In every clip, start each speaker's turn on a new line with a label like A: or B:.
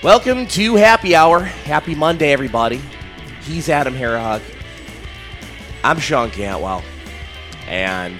A: Welcome to Happy Hour. Happy Monday, everybody. He's Adam Harahug. I'm Sean Cantwell. And,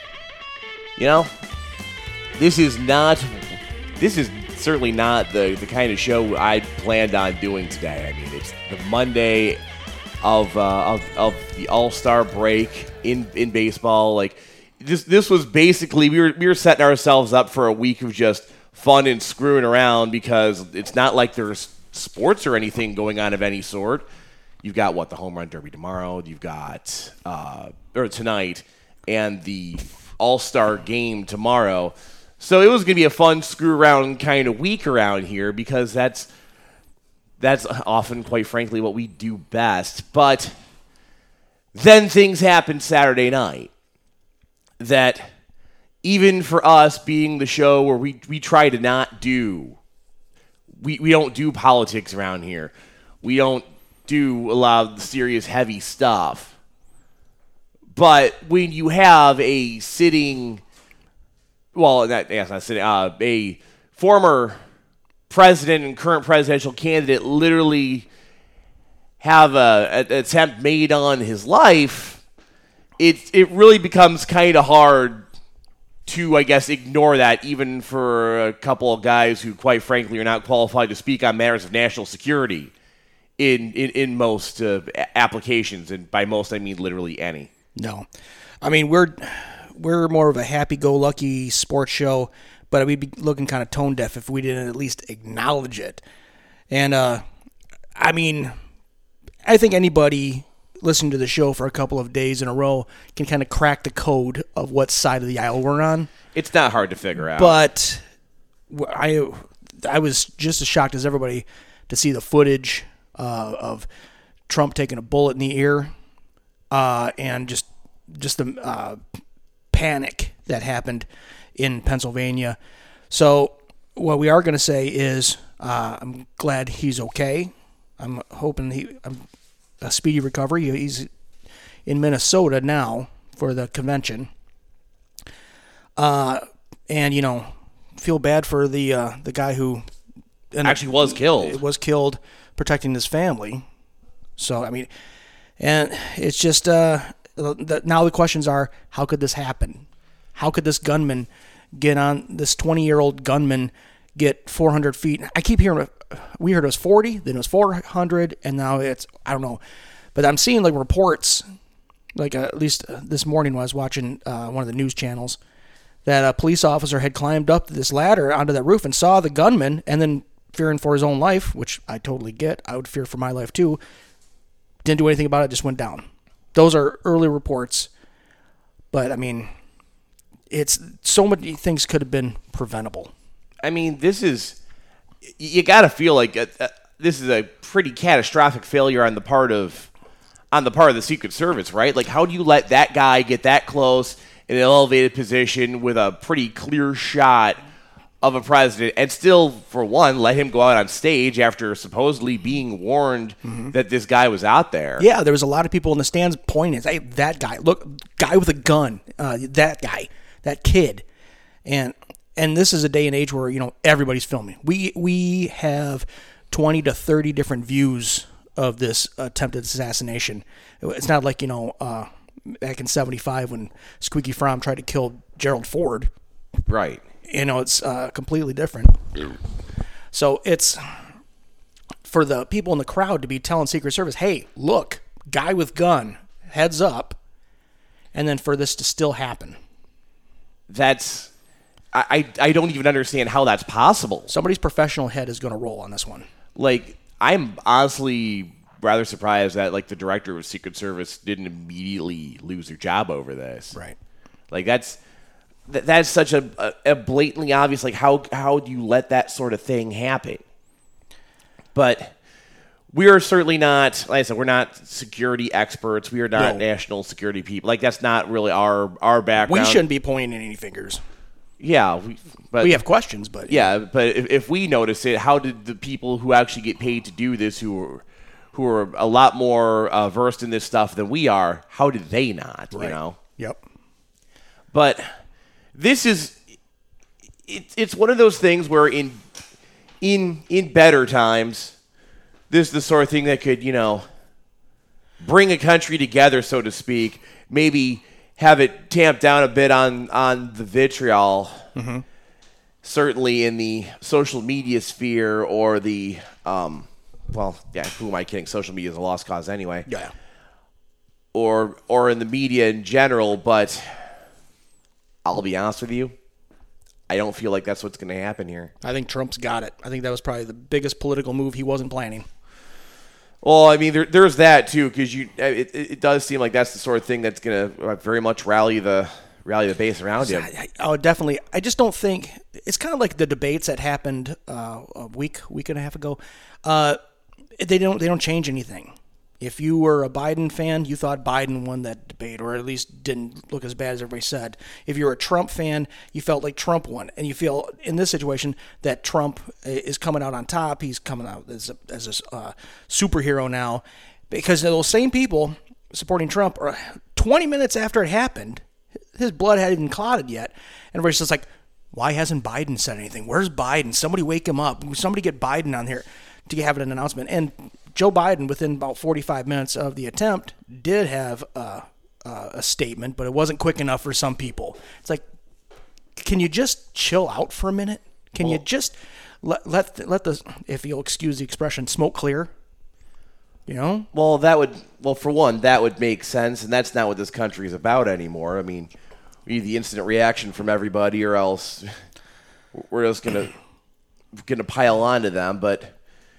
A: this is certainly not the kind of show I planned on doing today. I mean, it's the Monday of the All-Star break in baseball. Like, this was basically, we were setting ourselves up for a week of just fun and screwing around because it's not like there's sports or anything going on of any sort. You've got, the Home Run Derby tomorrow. You've got, or tonight, and the All-Star game tomorrow. So it was going to be a fun screw-around kind of week around here because that's often, quite frankly, what we do best. But then things happened Saturday night that even for us being the show where we try to not do, we don't do politics around here. We don't do a lot of the serious, heavy stuff. But when you have a sitting, a former president and current presidential candidate literally have an attempt made on his life, it really becomes kind of hard to, I guess, ignore that, even for a couple of guys who, quite frankly, are not qualified to speak on matters of national security in most applications, and by most I mean literally any.
B: No, I mean we're more of a happy-go-lucky sports show, but we'd be looking kind of tone deaf if we didn't at least acknowledge it. And I think anybody listening to the show for a couple of days in a row can kind of crack the code of what side of the aisle we're on.
A: It's not hard to figure out.
B: But I was just as shocked as everybody to see the footage of Trump taking a bullet in the ear and just the panic that happened in Pennsylvania. So what we are going to say is I'm glad he's okay. I'm hoping a speedy recovery. He's in Minnesota now for the convention. And feel bad for the guy who
A: actually was killed.
B: Was killed protecting his family. So and it's just now the questions are, how could this happen? How could this gunman get on, this 20-year-old gunman get 400 feet? I keep hearing, we heard it was 40, then it was 400, and now it's, I don't know. But I'm seeing reports, at least this morning when I was watching one of the news channels, that a police officer had climbed up this ladder onto that roof and saw the gunman, and then fearing for his own life, which I totally get, I would fear for my life too, didn't do anything about it, just went down. Those are early reports. But, it's so many things could have been preventable.
A: You got to feel like this is a pretty catastrophic failure on the part of the Secret Service, right? Like, how do you let that guy get that close in an elevated position with a pretty clear shot of a president and still, for one, let him go out on stage after supposedly being warned that this guy was out there?
B: Yeah, there was a lot of people in the stands pointing, hey, that guy, look, guy with a gun, that guy, that kid. And this is a day and age where, everybody's filming. We have 20 to 30 different views of this attempted assassination. It's not like, back in 75 when Squeaky Fromm tried to kill Gerald Ford.
A: Right.
B: It's completely different. So it's for the people in the crowd to be telling Secret Service, hey, look, guy with gun, heads up, and then for this to still happen.
A: That's... I don't even understand how that's possible.
B: Somebody's professional head is going to roll on this one.
A: I'm honestly rather surprised that, the director of Secret Service didn't immediately lose their job over this.
B: Right.
A: That's such a blatantly obvious, how do you let that sort of thing happen? But we are certainly not, like I said, we're not security experts. We are not national security people. That's not really our background.
B: We shouldn't be pointing any fingers.
A: Yeah,
B: we have questions, but
A: yeah. But if we notice it, how did the people who actually get paid to do this, who are a lot more versed in this stuff than we are, how did they not?
B: Right. Yep.
A: But this is it's one of those things where in in better times, this is the sort of thing that could, bring a country together, so to speak. Maybe have it tamped down a bit on the vitriol. Mm-hmm. Certainly in the social media sphere or the, who am I kidding? Social media is a lost cause anyway.
B: Yeah.
A: Or in the media in general, but I'll be honest with you, I don't feel like that's what's going to happen here.
B: I think Trump's got it. I think that was probably the biggest political move he wasn't planning.
A: Well, I mean, there's that too, because it does seem like that's the sort of thing that's going to very much rally the base around him.
B: Oh, definitely. I just don't think it's kind of like the debates that happened a week and a half ago. They don't change anything. If you were a Biden fan, you thought Biden won that debate, or at least didn't look as bad as everybody said. If you were a Trump fan, you felt like Trump won. And you feel, in this situation, that Trump is coming out on top. He's coming out as a superhero now. Because those same people supporting Trump, 20 minutes after it happened, his blood hadn't even clotted yet. And everybody's just like, why hasn't Biden said anything? Where's Biden? Somebody wake him up. Somebody get Biden on here to have an announcement. And Joe Biden, within about 45 minutes of the attempt, did have a statement, but it wasn't quick enough for some people. It's like, can you just chill out for a minute? Can you just let the, if you'll excuse the expression, smoke clear?
A: Well, for one, that would make sense, and that's not what this country is about anymore. I mean, we need the instant reaction from everybody, or else we're just gonna pile onto them. But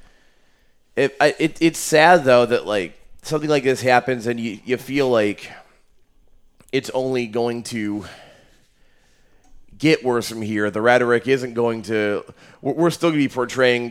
A: it's sad though that like something like this happens, and you feel like it's only going to get worse from here. The rhetoric isn't going to. We're still going to be portraying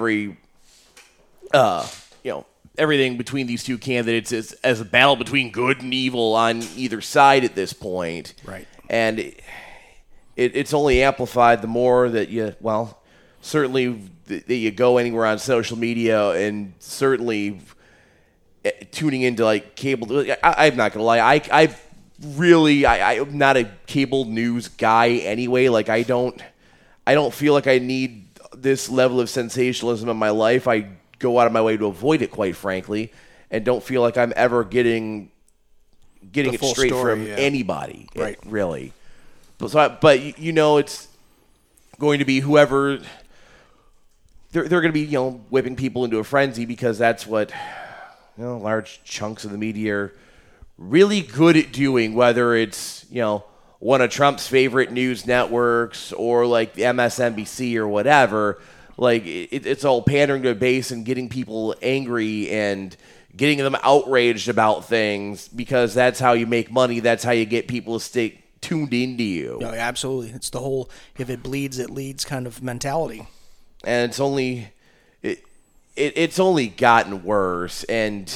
A: everything between these two candidates as a battle between good and evil on either side at this point.
B: Right.
A: And it's only amplified the more that certainly that you go anywhere on social media, and certainly tuning into like cable. I'm not going to lie. I'm not a cable news guy anyway. Like I don't feel like I need this level of sensationalism in my life. I go out of my way to avoid it, quite frankly, and don't feel like I'm ever getting it straight from anybody,
B: right?
A: Really. But it's going to be whoever. They're going to be whipping people into a frenzy, because that's what large chunks of the media are really good at doing. Whether it's one of Trump's favorite news networks or like the MSNBC or whatever. Like, it's all pandering to a base and getting people angry and getting them outraged about things, because that's how you make money. That's how you get people to stay tuned into you.
B: No, absolutely. It's the whole if it bleeds, it leads kind of mentality.
A: And it's only gotten worse. And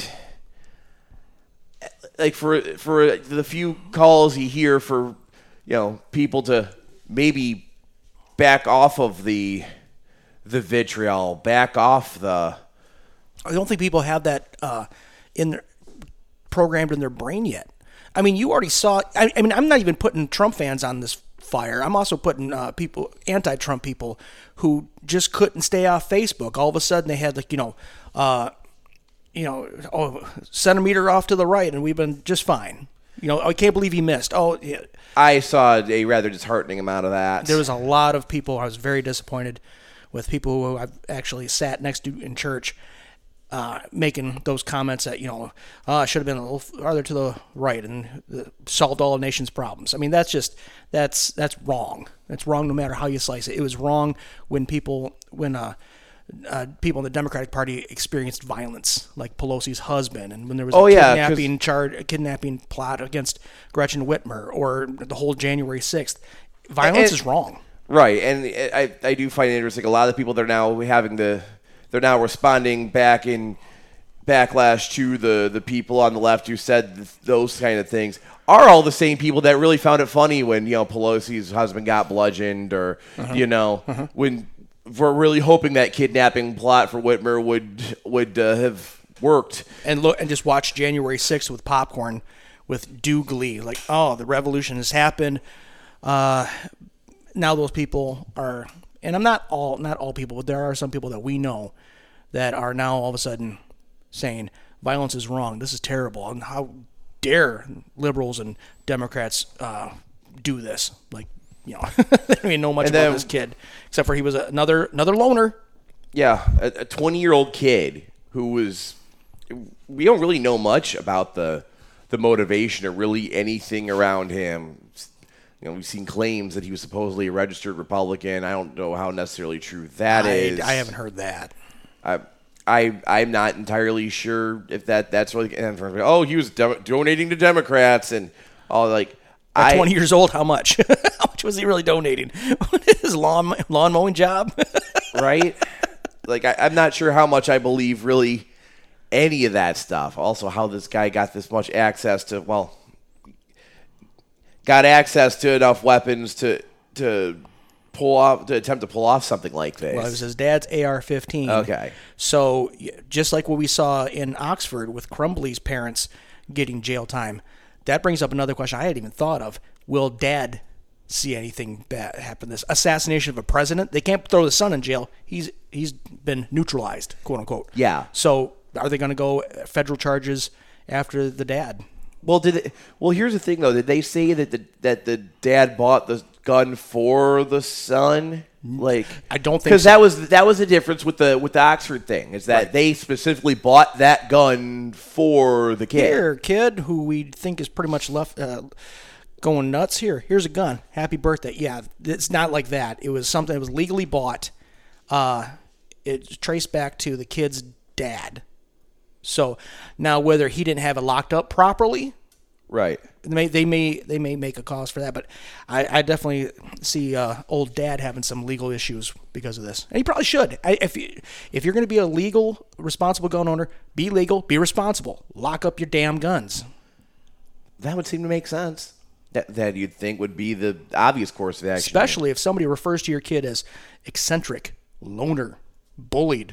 A: like for the few calls you hear for people to maybe back off of the vitriol, back off the.
B: I don't think people have that programmed in their brain yet. I mean, you already saw. I mean, I'm not even putting Trump fans on this fire. I'm also putting people, anti-Trump people, who just couldn't stay off Facebook. All of a sudden, they had centimeter off to the right, and we've been just fine. I can't believe he missed. Oh, yeah.
A: I saw a rather disheartening amount of that.
B: There was a lot of people. I was very disappointed with people who I've actually sat next to in church, making those comments that I should have been a little farther to the right and solved all the nation's problems. I mean, that's wrong. That's wrong no matter how you slice it. It was wrong when people in the Democratic Party experienced violence, like Pelosi's husband, and when there was a kidnapping plot against Gretchen Whitmer, or the whole January 6th. Violence is wrong.
A: Right, and I do find it interesting. A lot of the people that are now they're now responding back in backlash to the people on the left who said those kind of things are all the same people that really found it funny when Pelosi's husband got bludgeoned, or when we're really hoping that kidnapping plot for Whitmer would have worked.
B: And just watch January 6th with popcorn, with due glee, like, oh, the revolution has happened. Now those people are and I'm not all people, but there are some people that we know that are now all of a sudden saying violence is wrong. This is terrible. And how dare liberals and Democrats do this? Like, they don't even know much about this kid, except for he was another loner.
A: Yeah, a 20-year-old kid who was. We don't really know much about the motivation or really anything around him. We've seen claims that he was supposedly a registered Republican. I don't know how necessarily true that is.
B: I haven't heard that.
A: I'm not entirely sure if that's really. And he was donating to Democrats and all like.
B: At 20 years old, how much? How much was he really donating? His lawn mowing job,
A: right? Like I'm not sure how much I believe really any of that stuff. Also, how this guy got this much access to enough weapons to attempt to pull off something like this.
B: Well, it was his dad's AR-15.
A: Okay.
B: So just like what we saw in Oxford with Crumbly's parents getting jail time, that brings up another question I hadn't even thought of. Will Dad see anything bad happen? This assassination of a president? They can't throw the son in jail. He's been neutralized, quote unquote.
A: Yeah.
B: So are they going to go federal charges after the dad?
A: Well, here's the thing though. Did they say that the dad bought the gun for the son? Like,
B: I don't think
A: because
B: so.
A: that was the difference with the Oxford thing is that they specifically bought that gun for the kid.
B: Here, kid, who we think is pretty much left going nuts. Here's a gun. Happy birthday. Yeah, it's not like that. It was something that was legally bought. It's traced back to the kid's dad. So now whether he didn't have it locked up properly,
A: right?
B: They may make a cause for that, but I definitely see old dad having some legal issues because of this, and he probably should. If you're going to be a legal, responsible gun owner, be legal, be responsible, lock up your damn guns.
A: That would seem to make sense. That you'd think would be the obvious course of action,
B: especially if somebody refers to your kid as eccentric, loner, bullied.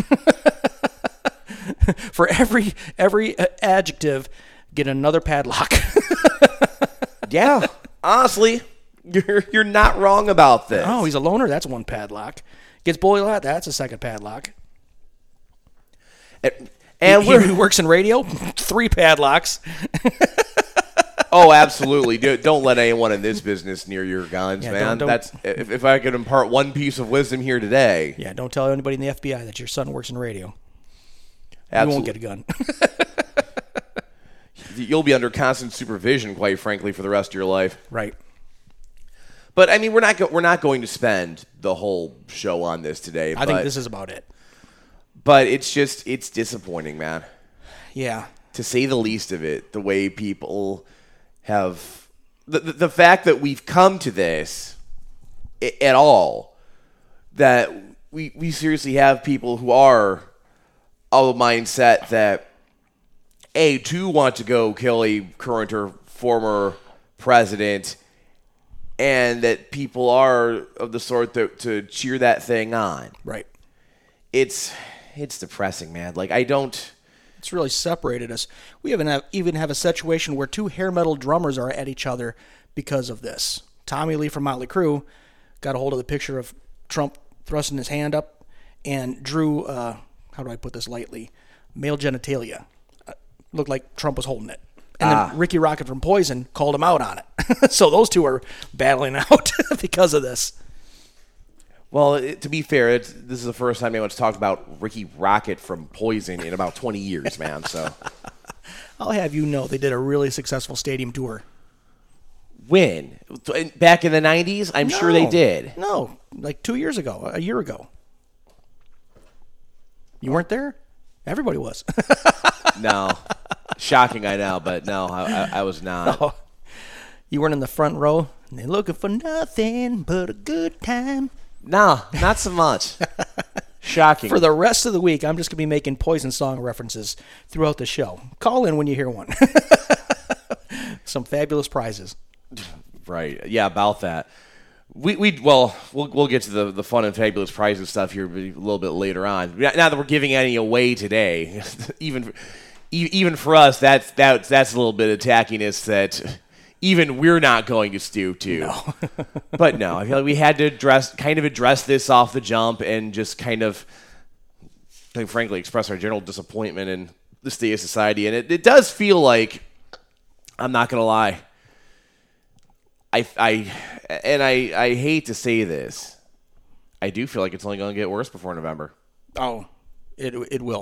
B: For every adjective, get another padlock.
A: Yeah, honestly, you're not wrong about this.
B: Oh, he's a loner. That's one padlock. Gets bullied a lot. That's a second padlock.
A: And
B: he works in radio. 3 padlocks.
A: Oh, absolutely. Don't let anyone in this business near your guns, man.
B: Don't.
A: That's if I could impart one piece of wisdom here today.
B: Yeah, don't tell anybody in the FBI that your son works in radio.
A: Absolutely.
B: You won't get a gun.
A: You'll be under constant supervision, quite frankly, for the rest of your life.
B: Right.
A: But I mean, we're not going to spend the whole show on this today.
B: I think this is about it.
A: But it's disappointing, man.
B: Yeah.
A: To say the least of it, the way people have the fact that we've come to this at all, that we seriously have people who are of a mindset that do want to go kill a current or former president, and that people are of the sort to cheer that thing on.
B: Right.
A: It's depressing, man. Like,
B: It's really separated us. We even have a situation where 2 hair metal drummers are at each other because of this. Tommy Lee from Motley Crue got a hold of the picture of Trump thrusting his hand up and drew, how do I put this lightly, male genitalia. Looked like Trump was holding it. And then Ricky Rocket from Poison called him out on it. So those 2 are battling out because of this.
A: Well, to be fair, this is the first time anyone's talked about Ricky Rocket from Poison in about 20 years, man. So
B: I'll have you know they did a really successful stadium tour.
A: When? Back in the 90s? I'm sure they did.
B: No, like 2 years ago, a year ago. You weren't there? Everybody was.
A: No. Shocking, I know, but no, I was not.
B: No. You weren't in the front row? And they're looking for nothing but a good time.
A: No, not so much. Shocking.
B: For the rest of the week, I'm just going to be making Poison song references throughout the show. Call in when you hear one. Some fabulous prizes.
A: Right. Yeah, about that. We'll get to the fun and fabulous prizes stuff here a little bit later on. Now that we're giving any away today, even for us, that's a little bit of tackiness that even we're not going to stoop to.
B: No.
A: But no, I feel like we had to address this off the jump and just kind of, like, frankly, express our general disappointment in the state of society. And it does feel like, I'm not going to lie, I hate to say this, I do feel like it's only going to get worse before November.
B: Oh, it will.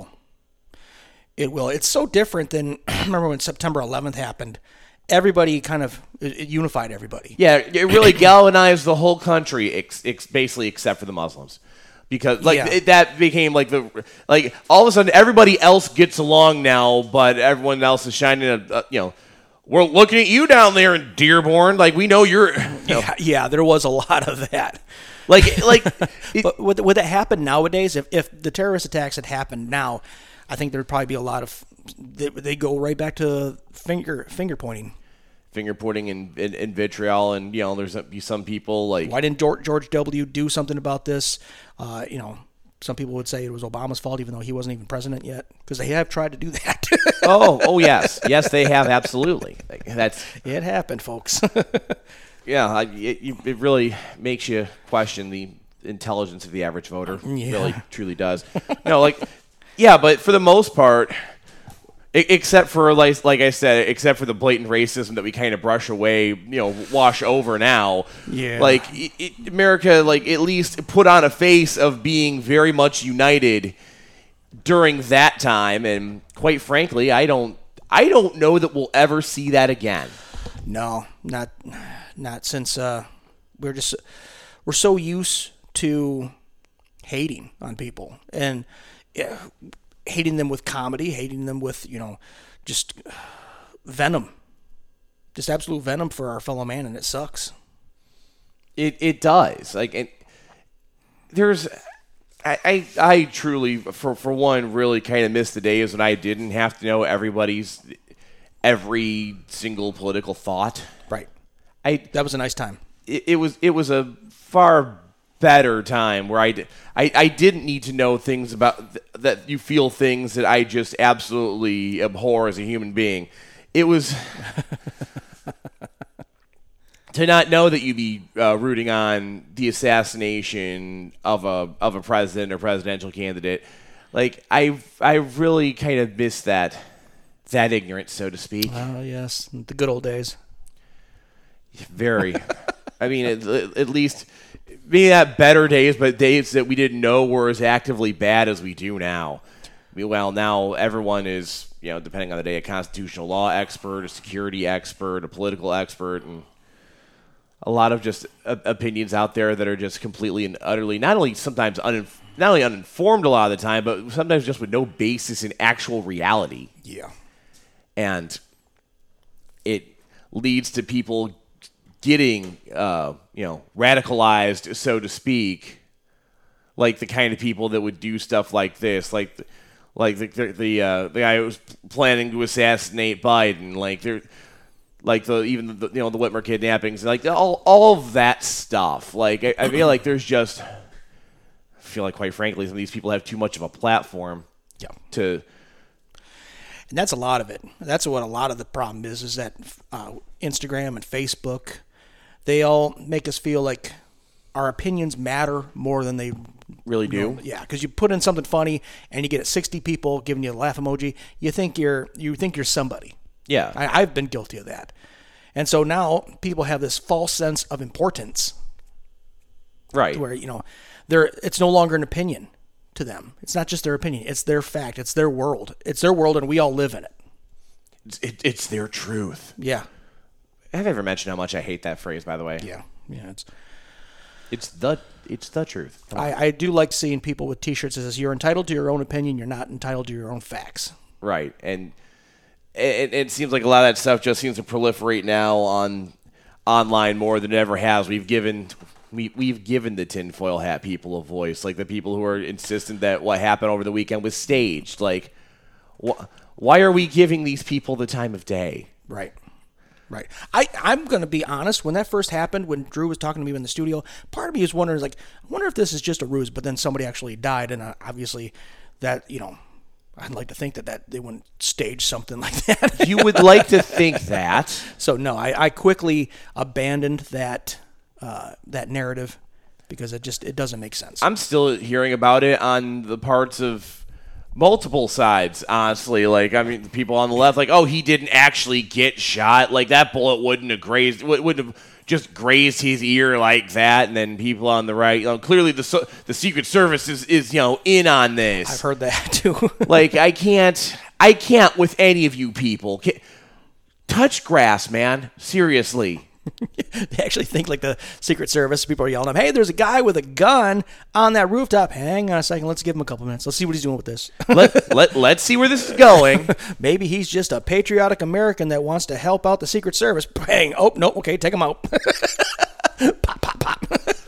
B: It will. It's so different than, remember when September 11th happened. Everybody kind of, it unified everybody.
A: Yeah, it really galvanized the whole country, basically except for the Muslims. Because that became all of a sudden everybody else gets along now, but everyone else is shining we're looking at you down there in Dearborn, like we know you're.
B: Yeah, there was a lot of that. But would that happen nowadays? If the terrorist attacks had happened now, I think there'd probably be a lot of. They go right back to finger pointing.
A: Finger pointing and vitriol, and there's be some people like.
B: Why didn't George W. do something about this? Some people would say it was Obama's fault, even though he wasn't even president yet, because they have tried to do that.
A: oh yes, they have, absolutely.
B: It happened, folks.
A: Yeah, it really makes you question the intelligence of the average voter.
B: Yeah.
A: Really, truly does. But for the most part, except for like I said, except for the blatant racism that we kind of brush away, wash over now.
B: Yeah.
A: America, at least put on a face of being very much united during that time, and quite frankly, I don't know that we'll ever see that again.
B: No, not since we're so used to hating on people and hating them with comedy, hating them with just venom, just absolute venom for our fellow man, and it sucks.
A: It does. I truly, for one, really kind of miss the days when I didn't have to know everybody's every single political thought.
B: Right. That was a nice time.
A: It was a far better time where I didn't need to know things about that. You feel things that I just absolutely abhor as a human being. It was to not know that you'd be rooting on the assassination of a president or presidential candidate. I really kind of missed that ignorance, so to speak.
B: Oh yes, the good old days.
A: Very. I mean, at least maybe not better days, but days that we didn't know were as actively bad as we do now. Well, now everyone is, depending on the day, a constitutional law expert, a security expert, a political expert, and a lot of just opinions out there that are just completely and utterly, not only uninformed a lot of the time, but sometimes just with no basis in actual reality.
B: Yeah.
A: And it leads to people getting, radicalized, so to speak, like the kind of people that would do stuff like this, like the guy who was planning to assassinate Biden, the Whitmer kidnappings, all of that stuff. I feel like there's just, quite frankly, some of these people have too much of a platform.
B: Yeah.
A: And
B: that's a lot of it. That's what a lot of the problem is that Instagram and Facebook, they all make us feel like our opinions matter more than they
A: really do.
B: Yeah, because you put in something funny and you get 60 people giving you a laugh emoji. You think you're somebody.
A: Yeah,
B: I've been guilty of that, and so now people have this false sense of importance.
A: Right.
B: Where it's no longer an opinion to them. It's not just their opinion. It's their fact. It's their world. It's their world, and we all live in it.
A: It's their truth.
B: Yeah.
A: Have I ever mentioned how much I hate that phrase, by the way?
B: Yeah.
A: It's the truth.
B: I do like seeing people with T-shirts that says, "You're entitled to your own opinion. You're not entitled to your own facts."
A: Right. And it seems like a lot of that stuff just seems to proliferate now online more than it ever has. We've given the tinfoil hat people a voice, like the people who are insistent that what happened over the weekend was staged. Why are we giving these people the time of day?
B: Right. I'm going to be honest. When that first happened, when Drew was talking to me in the studio, part of me was wondering, I wonder if this is just a ruse, but then somebody actually died, and obviously that, I'd like to think that they wouldn't stage something like that.
A: You would like to think that.
B: So no, I quickly abandoned that narrative because it doesn't make sense.
A: I'm still hearing about it on the parts of multiple sides, honestly. Like, I mean, people on the left, like, oh, he didn't actually get shot. Like, that bullet wouldn't have just grazed his ear like that. And then people on the right, clearly the Secret Service is in on this.
B: I've heard that too.
A: Like, I can't with any of you people. Touch grass, man. Seriously.
B: They actually think like the Secret Service. People are yelling at him, hey, there's a guy with a gun on that rooftop. Hang on a second. Let's give him a couple minutes. Let's see what he's doing with this.
A: Let's see where this is going.
B: Maybe he's just a patriotic American that wants to help out the Secret Service. Bang. Oh, no. Okay, take him out. Pop, pop, pop.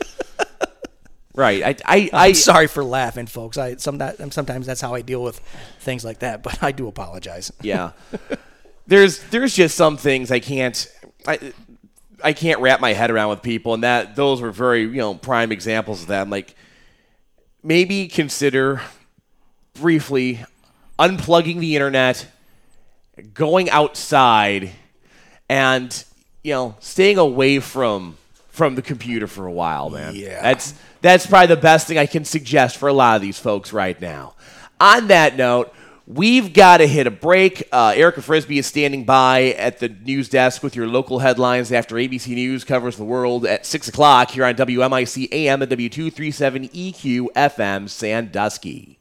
A: Right.
B: I'm sorry for laughing, folks. Sometimes that's how I deal with things like that, but I do apologize.
A: Yeah. There's just some things I can't wrap my head around with people, and those were very, prime examples of that. I'm like, maybe consider briefly unplugging the internet, going outside, and, staying away from the computer for a while, man.
B: Yeah.
A: That's probably the best thing I can suggest for a lot of these folks right now. On that note, we've got to hit a break. Erica Frisbee is standing by at the news desk with your local headlines after ABC News covers the world at 6 o'clock here on WMIC AM and W237 EQ FM Sandusky.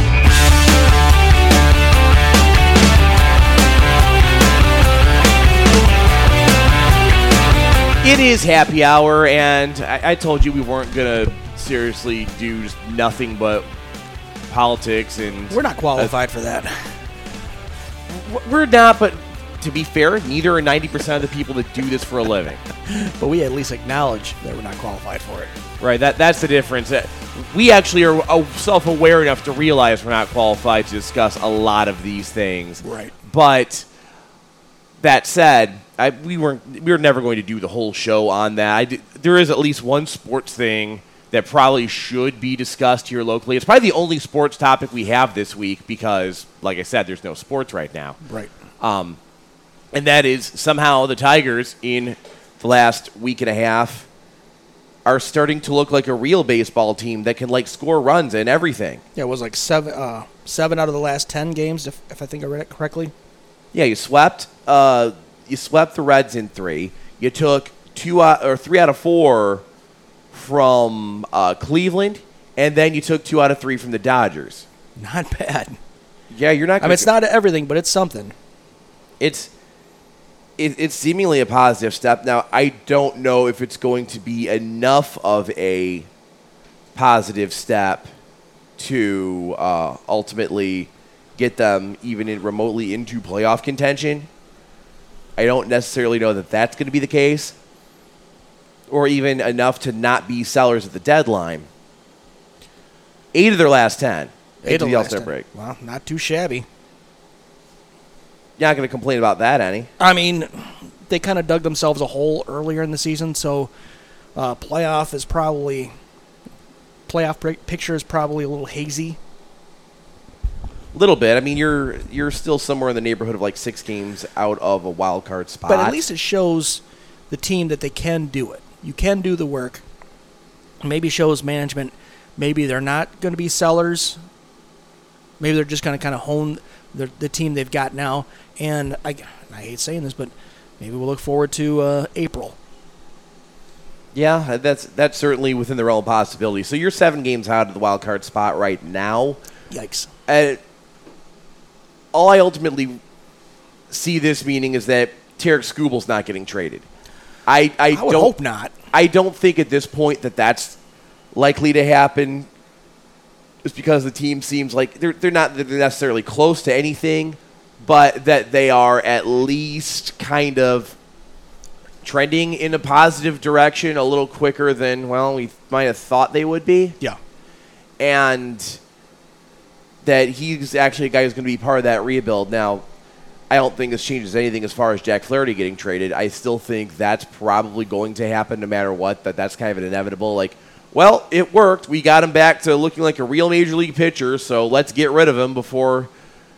A: It is happy hour, and I told you we weren't going to seriously do just nothing but politics, and
B: we're not qualified for that.
A: We're not, but to be fair, neither are 90% of the people that do this for a living.
B: But we at least acknowledge that we're not qualified for it.
A: Right, that's the difference. We actually are self-aware enough to realize we're not qualified to discuss a lot of these things.
B: Right.
A: But that said, we were never going to do the whole show on that. There is at least one sports thing that probably should be discussed here locally. It's probably the only sports topic we have this week because, like I said, there's no sports right now.
B: Right.
A: And that is somehow the Tigers in the last week and a half are starting to look like a real baseball team that can, score runs and everything.
B: Yeah, it was like seven out of the last 10 games, if I think I read it correctly.
A: Yeah, you swept the Reds in 3. You took 3 out of 4 from Cleveland, and then you took 2 out of 3 from the Dodgers.
B: Not bad.
A: Yeah, you're not.
B: It's not everything, but it's something.
A: It's seemingly a positive step. Now, I don't know if it's going to be enough of a positive step to ultimately get them even remotely into playoff contention. I don't necessarily know that that's going to be the case, or even enough to not be sellers at the deadline. 8 of their last 10 into the All-Star break.
B: Well, not too shabby.
A: You're not going to complain about that, any.
B: I mean, they kind of dug themselves a hole earlier in the season, so playoff picture is probably a little hazy.
A: A little bit. I mean, you're still somewhere in the neighborhood of 6 games out of a wild card spot.
B: But at least it shows the team that they can do it. You can do the work. Maybe shows management. Maybe they're not going to be sellers. Maybe they're just going to kind of hone the team they've got now. And I hate saying this, but maybe we'll look forward to April.
A: Yeah, that's certainly within the realm of possibility. So you're 7 games out of the wild card spot right now.
B: Yikes.
A: All I ultimately see this meaning is that Tarek Skubal's not getting traded. I
B: would hope not.
A: I don't think at this point that that's likely to happen. Just because the team seems like they're not necessarily close to anything, but that they are at least kind of trending in a positive direction a little quicker than, we might have thought they would be.
B: Yeah.
A: And that he's actually a guy who's going to be part of that rebuild. Now, I don't think this changes anything as far as Jack Flaherty getting traded. I still think that's probably going to happen no matter what, that's kind of an inevitable. It worked. We got him back to looking like a real major league pitcher, so let's get rid of him before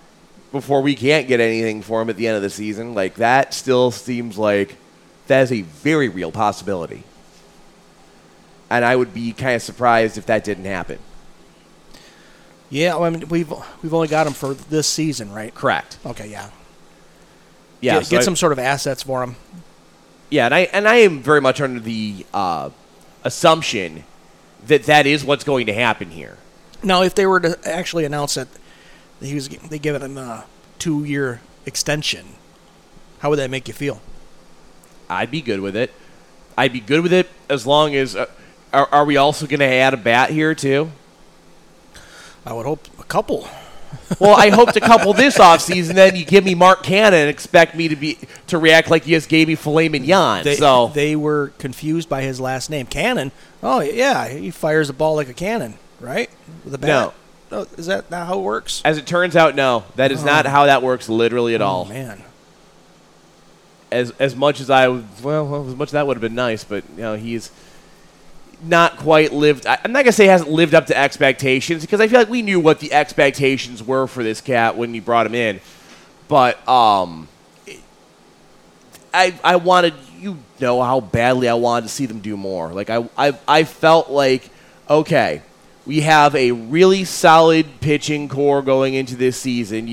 A: before we can't get anything for him at the end of the season. Like, that still seems like that is a very real possibility. And I would be kind of surprised if that didn't happen.
B: Yeah, I mean, we've only got him for this season, right?
A: Correct.
B: Okay, yeah.
A: Yeah,
B: Get some sort of assets for him.
A: Yeah, and I am very much under the assumption that is what's going to happen here.
B: Now, if they were to actually announce that they give him a 2-year extension, how would that make you feel?
A: I'd be good with it. I'd be good with it as long as are we also going to add a bat here too?
B: I would hope a couple.
A: Well, I hoped a couple this offseason. Then you give me Mark Cannon and expect me to react like you just gave me filet mignon.
B: They were confused by his last name, Cannon. Oh yeah, he fires a ball like a cannon, right? With a bat. No, is that not how it works?
A: As it turns out, no, that is not how that works literally at all.
B: Man.
A: As much as as much as that would have been nice, but he's not quite lived. I'm not gonna say he hasn't lived up to expectations because I feel like we knew what the expectations were for this cat when you brought him in. But I wanted how badly I wanted to see them do more. Like I felt like okay, we have a really solid pitching core going into this season.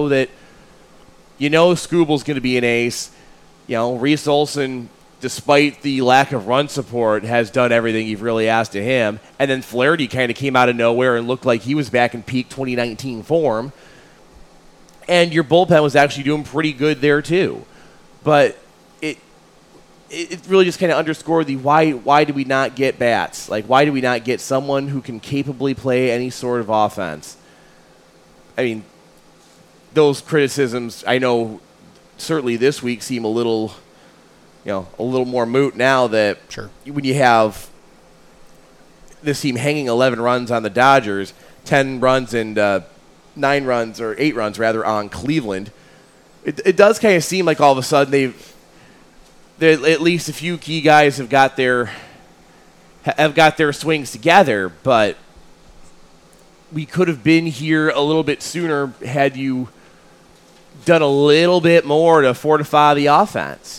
A: Skubal's going to be an ace. Reese Olson, despite the lack of run support, has done everything you've really asked of him. And then Flaherty kind of came out of nowhere and looked like he was back in peak 2019 form. And your bullpen was actually doing pretty good there too. But it really just kind of underscored the why do we not get bats? Like, why do we not get someone who can capably play any sort of offense? I mean, those criticisms, I know, certainly this week seem a little more moot now that when you have this team hanging 11 runs on the Dodgers, 10 runs and 9 runs, or 8 runs rather, on Cleveland, it does kind of seem like all of a sudden at least a few key guys have got their swings together, but we could have been here a little bit sooner had you done a little bit more to fortify the offense.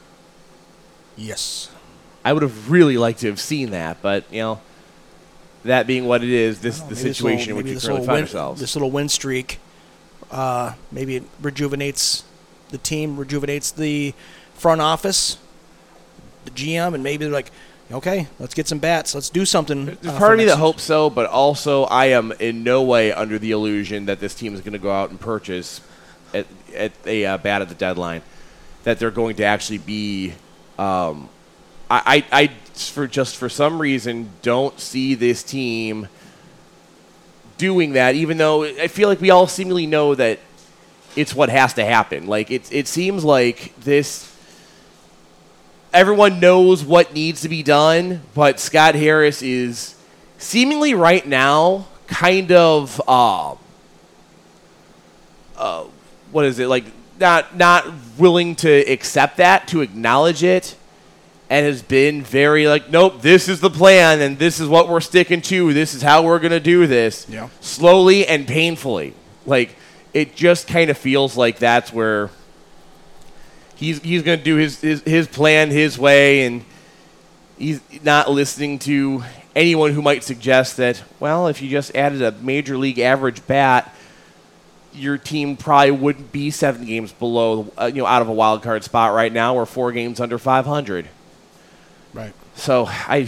B: Yes.
A: I would have really liked to have seen that, but, that being what it is, the situation in which we currently find ourselves.
B: This little win streak, maybe it rejuvenates the team, rejuvenates the front office, the GM, and maybe they're like, okay, let's get some bats. Let's do something.
A: There's part of me that hopes so, but also I am in no way under the illusion that this team is going to go out and purchase at a bat at the deadline, that they're going to actually be I for some reason don't see this team doing that, even though I feel like we all seemingly know that it's what has to happen. Like it seems like everyone knows what needs to be done, but Scott Harris is seemingly right now kind of what is it, like not willing to accept that, to acknowledge it, and has been very like, nope, this is the plan and this is what we're sticking to. This is how we're going to do this.
B: Yeah.
A: Slowly and painfully. Like, it just kind of feels like that's where he's going to do his plan his way, and he's not listening to anyone who might suggest that, well, if you just added a major league average bat, your team probably wouldn't be 7 games below, out of a wild card spot right now, or 4 games under 500.
B: Right.
A: So I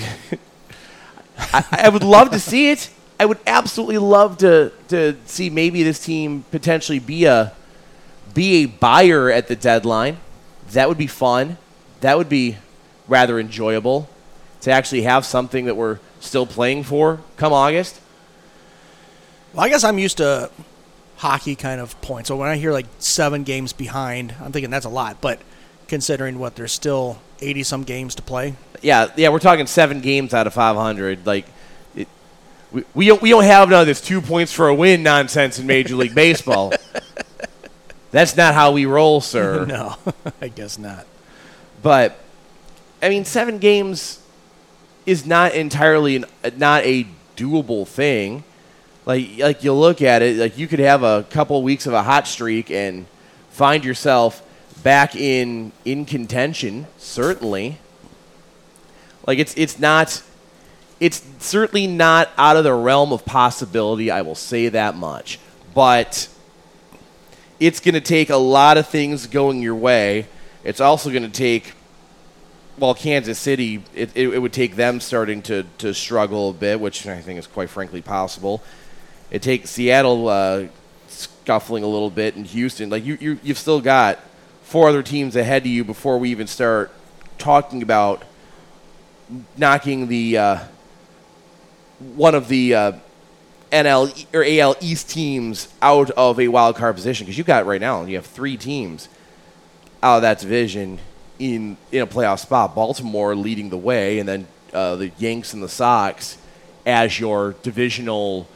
A: would love to see it. I would absolutely love to see maybe this team potentially be a buyer at the deadline. That would be fun. That would be rather enjoyable to actually have something that we're still playing for come August.
B: Well, I guess I'm used to hockey kind of points. So when I hear like 7 games behind, I'm thinking that's a lot. But considering what there's still 80-some games to play.
A: Yeah, we're talking 7 games out of 500. Like, we don't have none of this 2 points for a win nonsense in Major League Baseball. That's not how we roll, sir.
B: No, I guess not.
A: But, I mean, 7 games is not entirely not a doable thing. Like you look at it, like you could have a couple of weeks of a hot streak and find yourself back in contention. Certainly, like it's certainly not out of the realm of possibility. I will say that much, but it's going to take a lot of things going your way. It's also going to take, well, Kansas City, it would take them starting to struggle a bit, which I think is quite frankly possible. It takes Seattle scuffling a little bit, and Houston. Like you've still got 4 other teams ahead of you before we even start talking about knocking the one of the NL or AL East teams out of a wild card position, because you got right now you have 3 teams out of that division in a playoff spot. Baltimore leading the way, and then the Yanks and the Sox as your divisional,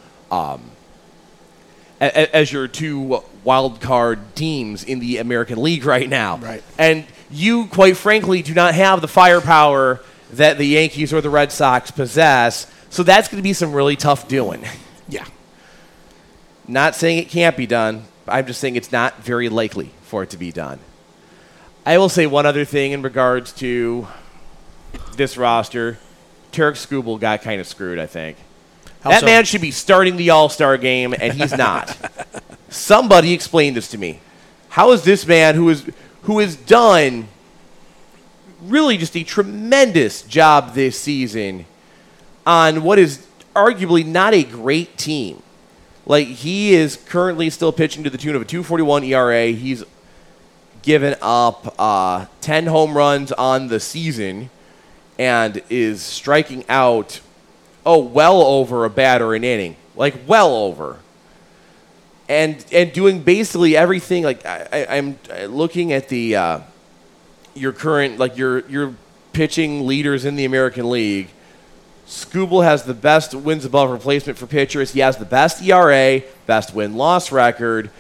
A: as your 2 wild card teams in the American League right now.
B: Right.
A: And you, quite frankly, do not have the firepower that the Yankees or the Red Sox possess. So that's going to be some really tough doing.
B: Yeah.
A: Not saying it can't be done. I'm just saying it's not very likely for it to be done. I will say one other thing in regards to this roster. Tarek Skubal got kind of screwed, I think. That man should be starting the All-Star game, and he's not. Somebody explain this to me. How is this man who has done really just a tremendous job this season on what is arguably not a great team? Like, he is currently still pitching to the tune of a 2.41 ERA. He's given up 10 home runs on the season and is striking out, well over a batter an inning. Like, well over. And doing basically everything. Like, I'm looking at the your current, like, your pitching leaders in the American League. Skubal has the best wins above replacement for pitchers. He has the best ERA, best win-loss record.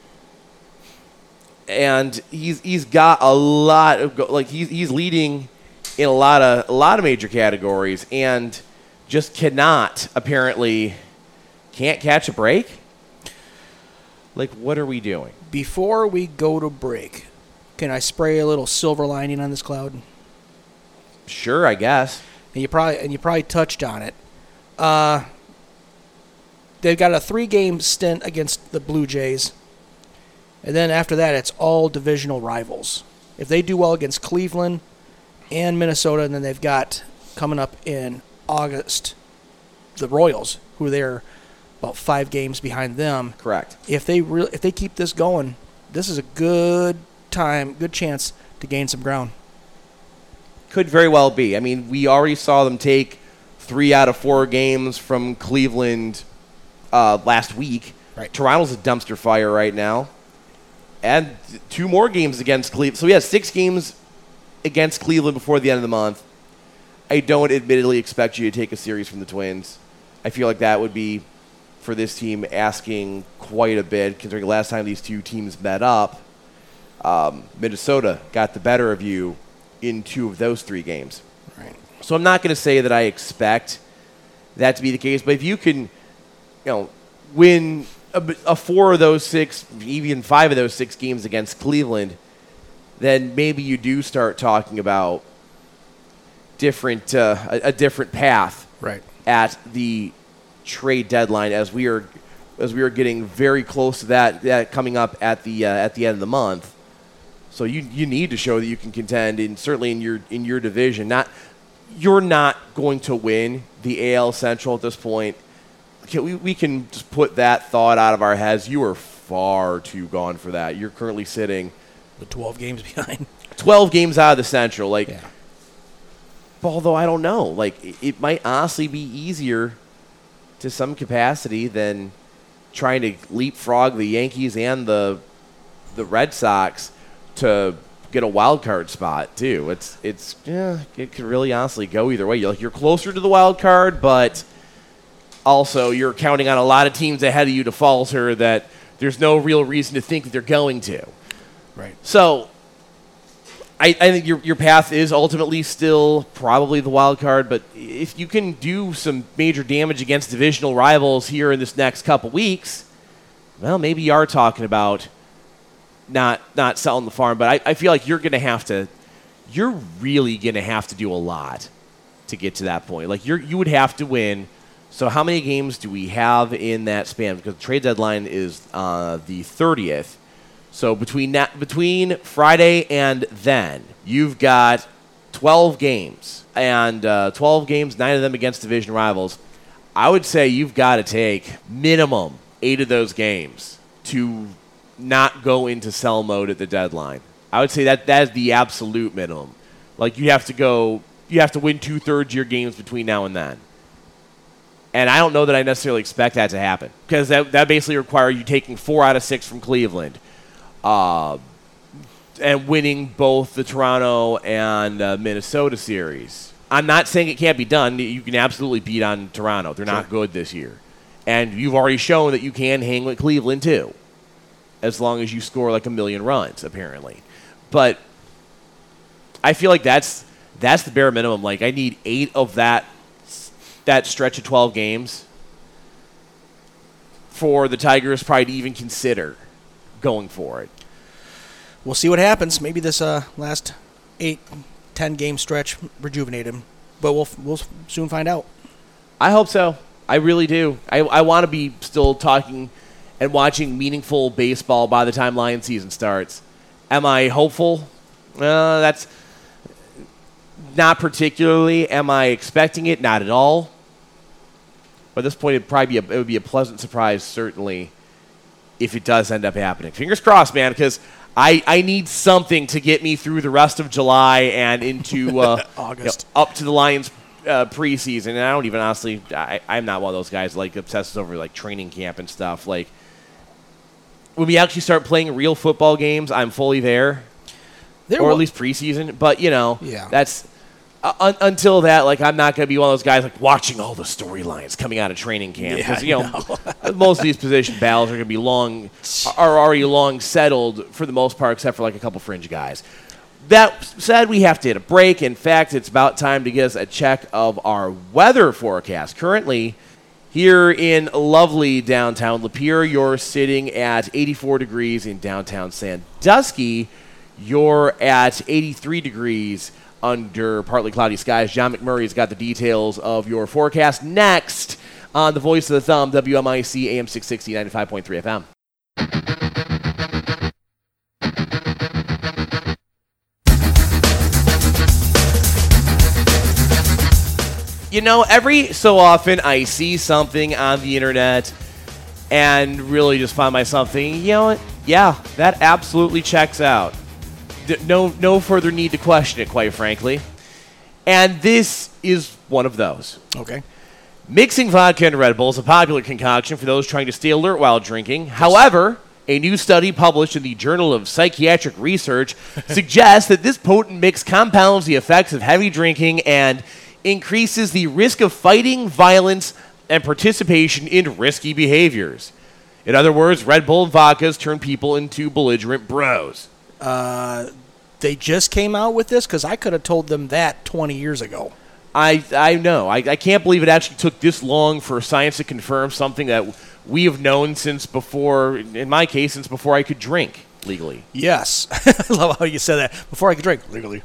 A: And he's got a lot of, like, he's leading in a lot of major categories, and just can't catch a break. Like, what are we doing?
B: Before we go to break, can I spray a little silver lining on this cloud?
A: Sure, I guess.
B: And you probably touched on it. They've got a 3-game stint against the Blue Jays. And then after that, it's all divisional rivals. If they do well against Cleveland and Minnesota, and then they've got coming up in August the Royals, who they're about 5 games behind them.
A: Correct.
B: If they keep this going, this is a good chance to gain some ground.
A: Could very well be. I mean, we already saw them take 3 out of 4 games from Cleveland last week.
B: Right.
A: Toronto's a dumpster fire right now. And 2 more games against Cleveland. So we have 6 games against Cleveland before the end of the month. I don't admittedly expect you to take a series from the Twins. I feel like that would be, for this team, asking quite a bit, considering the last time these 2 teams met up, Minnesota got the better of you in 2 of those 3 games.
B: Right.
A: So I'm not going to say that I expect that to be the case, but if you can, win a 4 of those 6, even 5 of those 6 games against Cleveland, then maybe you do start talking about a different path
B: Right.
A: at the trade deadline, as we are getting very close to that coming up at the end of the month. So you need to show that you can contend, certainly in your division. You're not going to win the AL Central at this point. We can just put that thought out of our heads. You are far too gone for that. You're currently sitting
B: with 12 games behind.
A: 12 games out of the Central. Like,
B: yeah.
A: Although I don't know. Like, it might honestly be easier to some capacity than trying to leapfrog the Yankees and the Red Sox to get a wild card spot too. It could really honestly go either way. You're closer to the wild card, but also you're counting on a lot of teams ahead of you to falter that there's no real reason to think that they're going to.
B: Right.
A: So I think your path is ultimately still probably the wild card, but if you can do some major damage against divisional rivals here in this next couple weeks, well, maybe you are talking about not selling the farm. But I feel like you're really going to have to do a lot to get to that point. Like you would have to win. So how many games do we have in that span? Because the trade deadline is the 30th. So between Friday and then, you've got 12 games. And 12 games, 9 of them against division rivals. I would say you've got to take minimum 8 of those games to not go into sell mode at the deadline. I would say that is the absolute minimum. Like you have to win 2/3 of your games between now and then. And I don't know that I necessarily expect that to happen because that basically requires you taking 4 out of 6 from Cleveland. And winning both the Toronto and Minnesota series. I'm not saying it can't be done. You can absolutely beat on Toronto. They're not good this year. And you've already shown that you can hang with Cleveland, too, as long as you score like 1 million runs, apparently. But I feel like that's the bare minimum. Like, I need 8 of that stretch of 12 games for the Tigers probably to even consider going for it.
B: We'll see what happens. Maybe this last 8-10 game stretch rejuvenated him, but we'll soon find out.
A: I hope so. I really do. I want to be still talking and watching meaningful baseball by the time Lions season starts. Am I hopeful? That's not particularly. Am I expecting it? Not at all. But at this point, it would be a pleasant surprise, certainly, if it does end up happening. Fingers crossed, man, because I need something to get me through the rest of July and into
B: August,
A: up to the Lions preseason. And I don't even honestly, I'm not one of those guys like obsesses over like training camp and stuff. Like when we actually start playing real football games, I'm fully there, or at least preseason. But that's. Until that, like I'm not going to be one of those guys like watching all the storylines coming out of training camp because most of these position battles are going to be already long settled for the most part, except for like a couple fringe guys. That said, we have to hit a break. In fact, it's about time to get us a check of our weather forecast. Currently, here in lovely downtown Lapeer, you're sitting at 84 degrees. In downtown Sandusky, you're at 83 degrees. Under partly cloudy skies. John McMurray's got the details of your forecast next on the Voice of the Thumb, WMIC AM 660, 95.3 FM. Every so often I see something on the internet and really just find myself thinking, yeah, that absolutely checks out. No further need to question it, quite frankly. And this is one of those.
B: Okay.
A: Mixing vodka and Red Bull is a popular concoction for those trying to stay alert while drinking. Yes. However, a new study published in the Journal of Psychiatric Research suggests that this potent mix compounds the effects of heavy drinking and increases the risk of fighting, violence, and participation in risky behaviors. In other words, Red Bull and vodkas turn people into belligerent bros.
B: They just came out with this because I could have told them that 20 years ago.
A: I know. I can't believe it actually took this long for science to confirm something that we have known since before, in my case, since before I could drink legally.
B: Yes. I love how you said that. Before I could drink legally.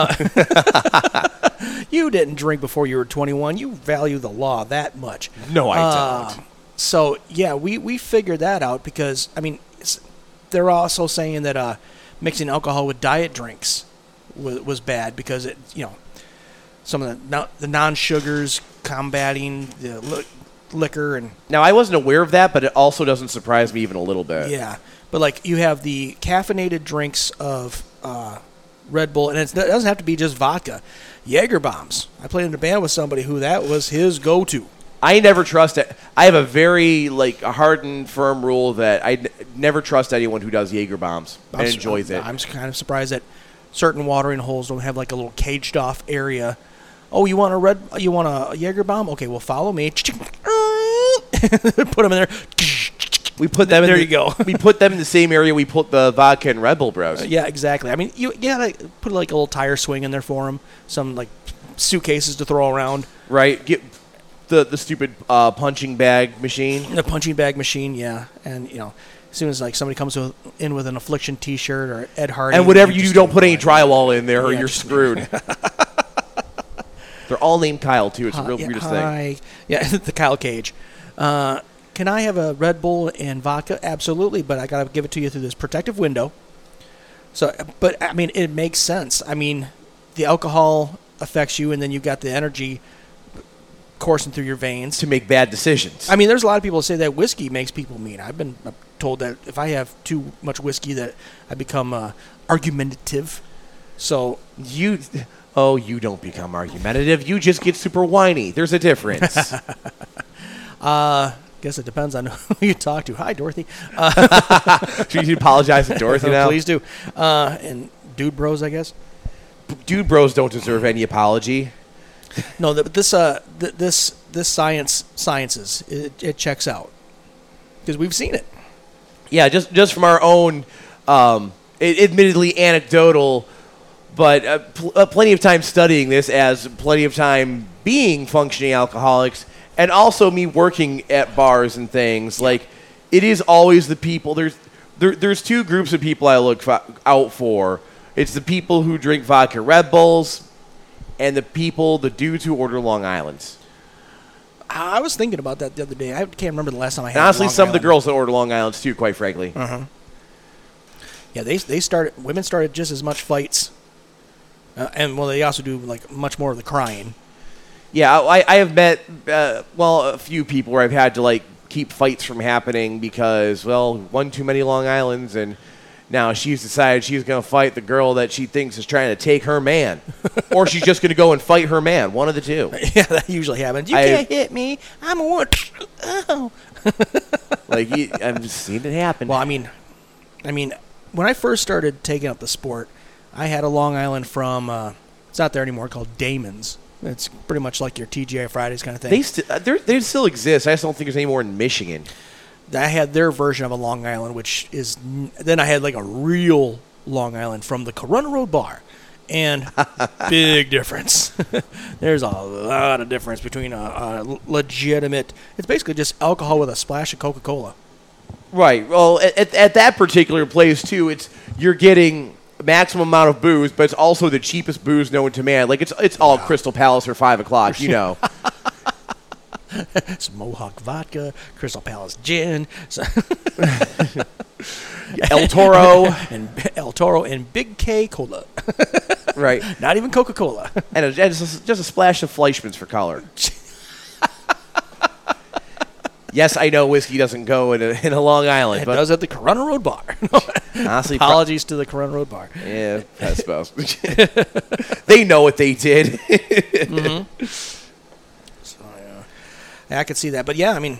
B: You didn't drink before you were 21. You value the law that much.
A: No, I don't.
B: So, yeah, we figured that out because, they're also saying that mixing alcohol with diet drinks was bad because it, some of the non-sugars combating the liquor and. Now
A: I wasn't aware of that, but it also doesn't surprise me even a little bit.
B: Yeah, but like you have the caffeinated drinks of Red Bull, and it doesn't have to be just vodka. Jaeger bombs. I played in a band with somebody who that was his go-to.
A: I never trust it. I have a very hard and firm rule that I never trust anyone who does Jaeger bombs and enjoys it.
B: I'm kind of surprised that certain watering holes don't have like a little caged off area. Oh, you want a Jaeger bomb? Okay, well follow me. Put them in there.
A: We put them.
B: There you go.
A: We put them in the same area we put the vodka and Red Bull Bros.
B: Yeah, exactly. I mean, you gotta put like a little tire swing in there for them. Some like suitcases to throw around.
A: Right. Get the stupid punching bag machine.
B: The punching bag machine, yeah. And as soon as like somebody comes in with an Affliction T-shirt or Ed Hardy,
A: And whatever you do,
B: just
A: don't put any drywall in there, or
B: Yeah,
A: you're
B: just-
A: screwed. They're all named Kyle too. It's the real
B: yeah,
A: weirdest thing.
B: Yeah, the Kyle Cage. Can I have a Red Bull and vodka? Absolutely, but I gotta give it to you through this protective window. So, but I mean, it makes sense. I mean, the alcohol affects you, and then you've got the energy coursing through your veins.
A: To make bad decisions.
B: I mean, there's a lot of people that say that whiskey makes people mean. I've been told that if I have too much whiskey, that I become argumentative. So
A: you don't become argumentative. You just get super whiny. There's a difference.
B: guess it depends on who you talk to. Hi, Dorothy.
A: Should you apologize to Dorothy now?
B: Please do. And dude bros, I guess.
A: Dude bros don't deserve any apology.
B: No, this sciences it checks out because we've seen it.
A: Yeah, just from our own, admittedly anecdotal, but plenty of time studying this, as plenty of time being functioning alcoholics, and also me working at bars and things. Like, it is always the people. There's two groups of people I look out for. It's the people who drink vodka Red Bulls, and the dudes who order Long Islands.
B: I was thinking about that the other day. I can't remember the last time I had.
A: And honestly,
B: Long
A: some of the
B: Island.
A: girls that order Long Islands too, quite frankly.
B: Yeah, they started. Women started just as much fights, and they also do like much more of the crying.
A: Yeah, I have met a few people where I've had to like keep fights from happening because one too many Long Islands, and now she's decided she's going to fight the girl that she thinks is trying to take her man, or she's just going to go and fight her man. One of the two.
B: Yeah, that usually happens. You can't hit me. I'm a woman. Oh.
A: I'm just seeing it happen.
B: Well, I mean, when I first started taking up the sport, I had a Long Island from it's not there anymore, called Damon's. It's pretty much like your TGI Fridays kind of thing.
A: They still exist. I just don't think there's any more in Michigan.
B: I had their version of a Long Island, which is then I had like a real Long Island from the Corunna Road Bar, and big difference. There's a lot of difference between a legitimate. It's basically just alcohol with a splash of Coca-Cola.
A: Right. Well, at that particular place too, you're getting maximum amount of booze, but it's also the cheapest booze known to man. Like it's all Crystal Palace or 5 o'clock. You know.
B: Some Mohawk vodka, Crystal Palace gin,
A: El Toro
B: and Big K Cola.
A: Right.
B: Not even Coca-Cola.
A: And just a splash of Fleischmann's for color. Yes, I know whiskey doesn't go in a Long Island.
B: It
A: but
B: does at the Corunna Road Bar.
A: honestly,
B: Apologies to the Corunna Road Bar.
A: yeah, I suppose. They know what they did.
B: So, yeah, I could see that. But, yeah, I mean,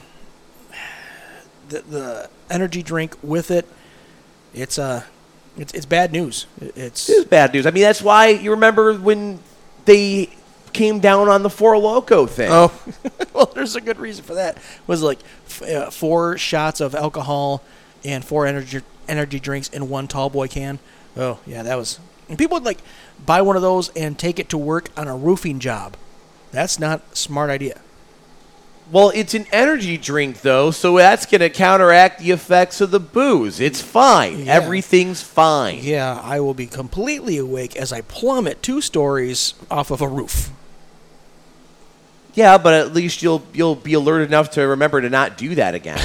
B: the energy drink with it, it's bad news.
A: It is bad news. I mean, that's why you remember when they came down on the Four Loko thing.
B: Oh, well, there's a good reason for that. It was like 4 shots of alcohol and 4 energy drinks in one tall boy can. Oh, yeah, that was. And people would like buy one of those and take it to work on a roofing job. That's not a smart idea.
A: Well, it's an energy drink, though, so that's going to counteract the effects of the booze. It's fine.
B: Yeah.
A: Everything's fine.
B: Yeah, I will be completely awake as I plummet 2 stories off of a roof.
A: Yeah, but at least you'll be alert enough to remember to not do that again.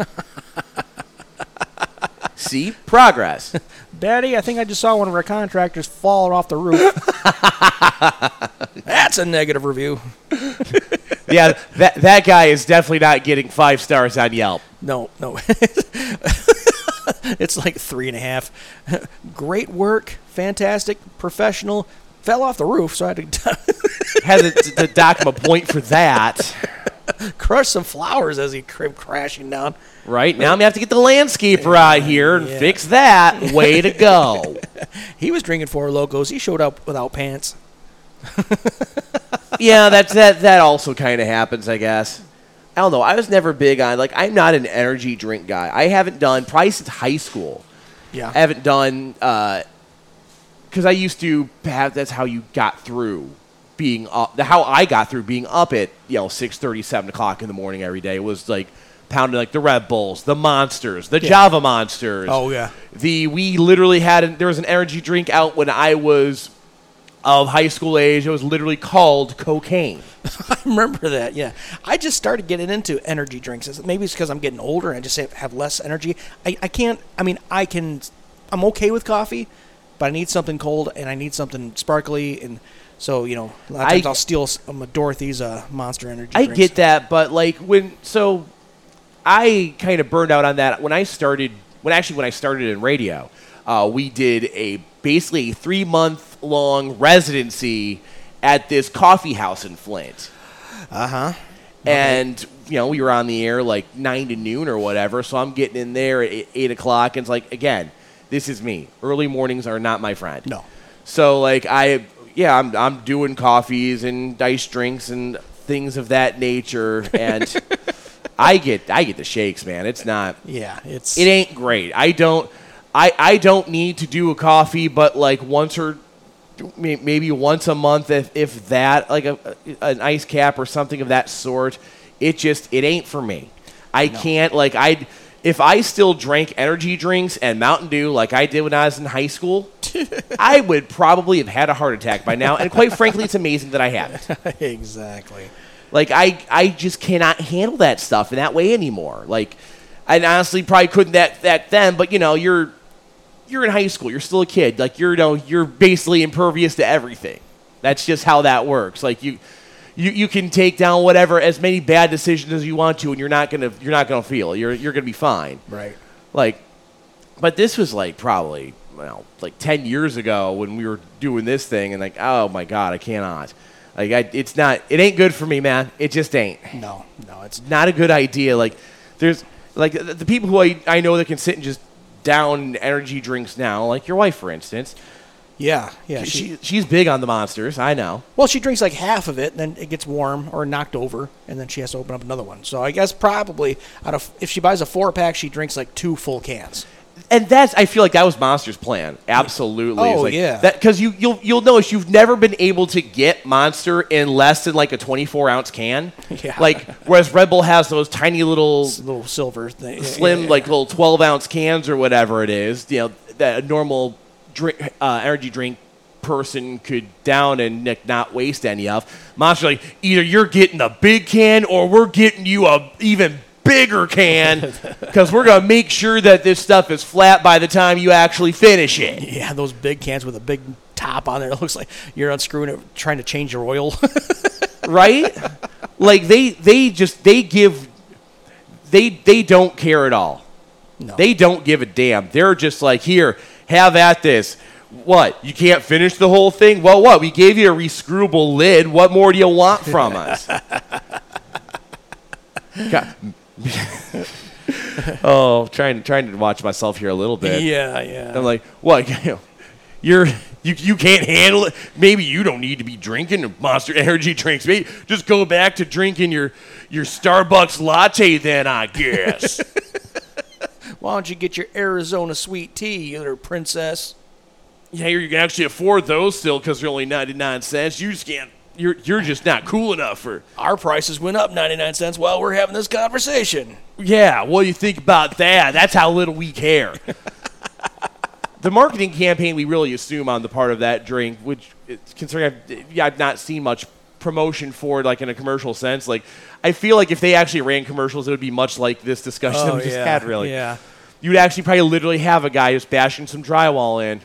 A: See? Progress.
B: Daddy, I think I just saw one of our contractors fall off the roof. That's a negative review.
A: Yeah, that guy is definitely not getting 5 stars on Yelp.
B: No. It's like 3.5. Great work, fantastic, professional. Fell off the roof, so I had to
A: Had to dock him a point for that.
B: crush some flowers as he came crashing down.
A: Right? Now I'm going to have to get the landscaper out here and fix that. Way to go.
B: He was drinking 4 Locos. He showed up without pants.
A: Yeah, that also kind of happens, I guess. I don't know. I was never big on, like, I'm not an energy drink guy. I haven't done, probably since high school.
B: Yeah.
A: I haven't done, because I used to have, that's how you got through being up, how I got through being up at, 6:30, 7 o'clock in the morning every day was, like, pounding, like, the Red Bulls, the Monsters, the Java Monsters.
B: Oh, yeah.
A: We literally there was an energy drink out when I was of high school age. It was literally called cocaine.
B: I remember that, yeah. I just started getting into energy drinks. Maybe it's because I'm getting older and I just have less energy. I'm okay with coffee, but I need something cold and I need something sparkly. And so, a lot of times I'll steal a Dorothy's Monster Energy drinks.
A: I get that, but like I kind of burned out on that when I started in radio. We did basically a 3-month-long residency at this coffee house in Flint.
B: Uh-huh.
A: And, we were on the air like 9 to noon or whatever, so I'm getting in there at 8 o'clock, and it's like, again, this is me. Early mornings are not my friend.
B: No.
A: So, like, I'm doing coffees and iced drinks and things of that nature, and I get the shakes, man. It's not.
B: Yeah,
A: it ain't great. I don't need to do a coffee, but like maybe once a month, if that, like an ice cap or something of that sort. It ain't for me. I can't, like, if I still drank energy drinks and Mountain Dew like I did when I was in high school, I would probably have had a heart attack by now. And quite frankly, it's amazing that I haven't.
B: Exactly.
A: Like, I just cannot handle that stuff in that way anymore. Like, I honestly probably couldn't that then, but, you're in high school. You're still a kid. Like, you're basically impervious to everything. That's just how that works. Like, you can take down as many bad decisions as you want to, and you're not gonna feel it. You're gonna be fine.
B: Right.
A: Like, but this was like probably like 10 years ago when we were doing this thing, and like, oh my God, I cannot. Like, it ain't good for me, man. It just ain't.
B: No, it's
A: not a good idea. Like, there's like the people who I know that can sit and just down energy drinks now, like your wife, for instance.
B: Yeah.
A: She's big on the Monsters, I know.
B: Well, she drinks like half of it, and then it gets warm or knocked over, and then she has to open up another one. So I guess probably if she buys a 4-pack, she drinks like 2 full cans.
A: And I feel like that was Monster's plan. Absolutely.
B: Oh,
A: like
B: yeah.
A: Because you'll notice you've never been able to get Monster in less than like a 24-ounce can.
B: Yeah.
A: Like, whereas Red Bull has those tiny little
B: silver thing,
A: slim, like little 12-ounce cans or whatever it is. That a normal energy drink person could down and not waste any of. Monster, like, either you're getting a big can or we're getting you a even bigger can because we're going to make sure that this stuff is flat by the time you actually finish it.
B: Yeah, those big cans with a big top on there. It looks like you're unscrewing it, trying to change your oil.
A: Right? Like, they don't care at all.
B: No.
A: They don't give a damn. They're just like, here, have at this. What? You can't finish the whole thing? Well, what? We gave you a rescrewable lid. What more do you want from us? Oh, trying to watch myself here a little bit.
B: Yeah.
A: I'm like, what? You can't handle it. Maybe you don't need to be drinking Monster Energy drinks. Maybe just go back to drinking your Starbucks latte then, I guess.
B: Why don't you get your Arizona sweet tea, you little princess?
A: Yeah, you can actually afford those still because they're only 99 cents. You just can't. You're just not cool enough for.
B: Our prices went up 99 cents while we're having this conversation.
A: Yeah, what do you think about that? That's how little we care. The marketing campaign we really assume on the part of that drink, which considering I've not seen much promotion for it, like in a commercial sense. Like, I feel like if they actually ran commercials, it would be much like this discussion that we just had, really.
B: Yeah.
A: You'd actually probably literally have a guy just bashing some drywall in.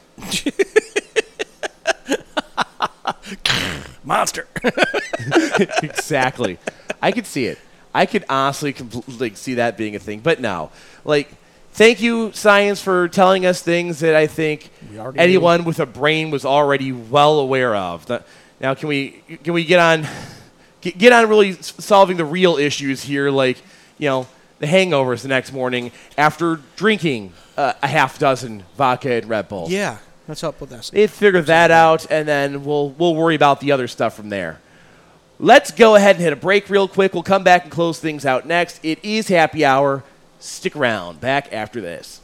B: Monster.
A: Exactly. I could see it. I could honestly see that being a thing. But no. Like, thank you, science, for telling us things that I think anyone with a brain was already well aware of. Now, can we get on really solving the real issues here, like, the hangovers the next morning after drinking a half dozen vodka and Red Bulls.
B: Yeah, let's help with that.
A: They'd figure that out, and then we'll worry about the other stuff from there. Let's go ahead and hit a break real quick. We'll come back and close things out next. It is happy hour. Stick around. Back after this.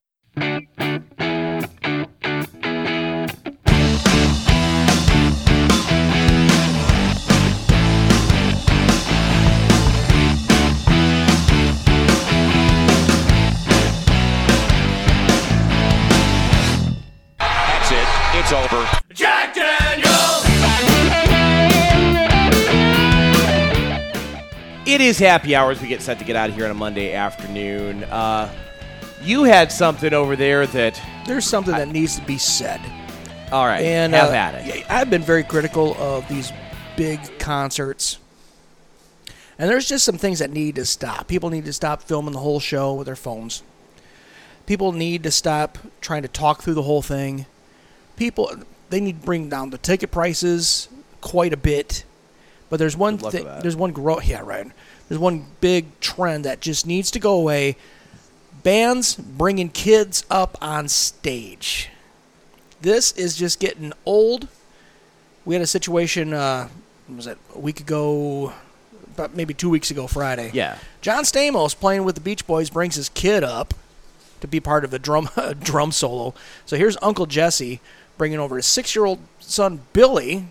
C: That's it. It's over.
A: Jack Daniels! It is happy hours. We get set to get out of here on a Monday afternoon. You had something over there that...
B: There's something that needs to be said.
A: All right,
B: And
A: have at it.
B: I've been very critical of these big concerts. And there's just some things that need to stop. People need to stop filming the whole show with their phones. People need to stop trying to talk through the whole thing. They need to bring down the ticket prices quite a bit. But there's one thing. There's one There's one big trend that just needs to go away. Bands bringing kids up on stage. This is just getting old. We had a situation. Was it a week ago? About maybe 2 weeks ago, Friday.
A: Yeah.
B: John Stamos playing with the Beach Boys brings his kid up to be part of a drum solo. So here's Uncle Jesse bringing over his 6-year-old son Billy,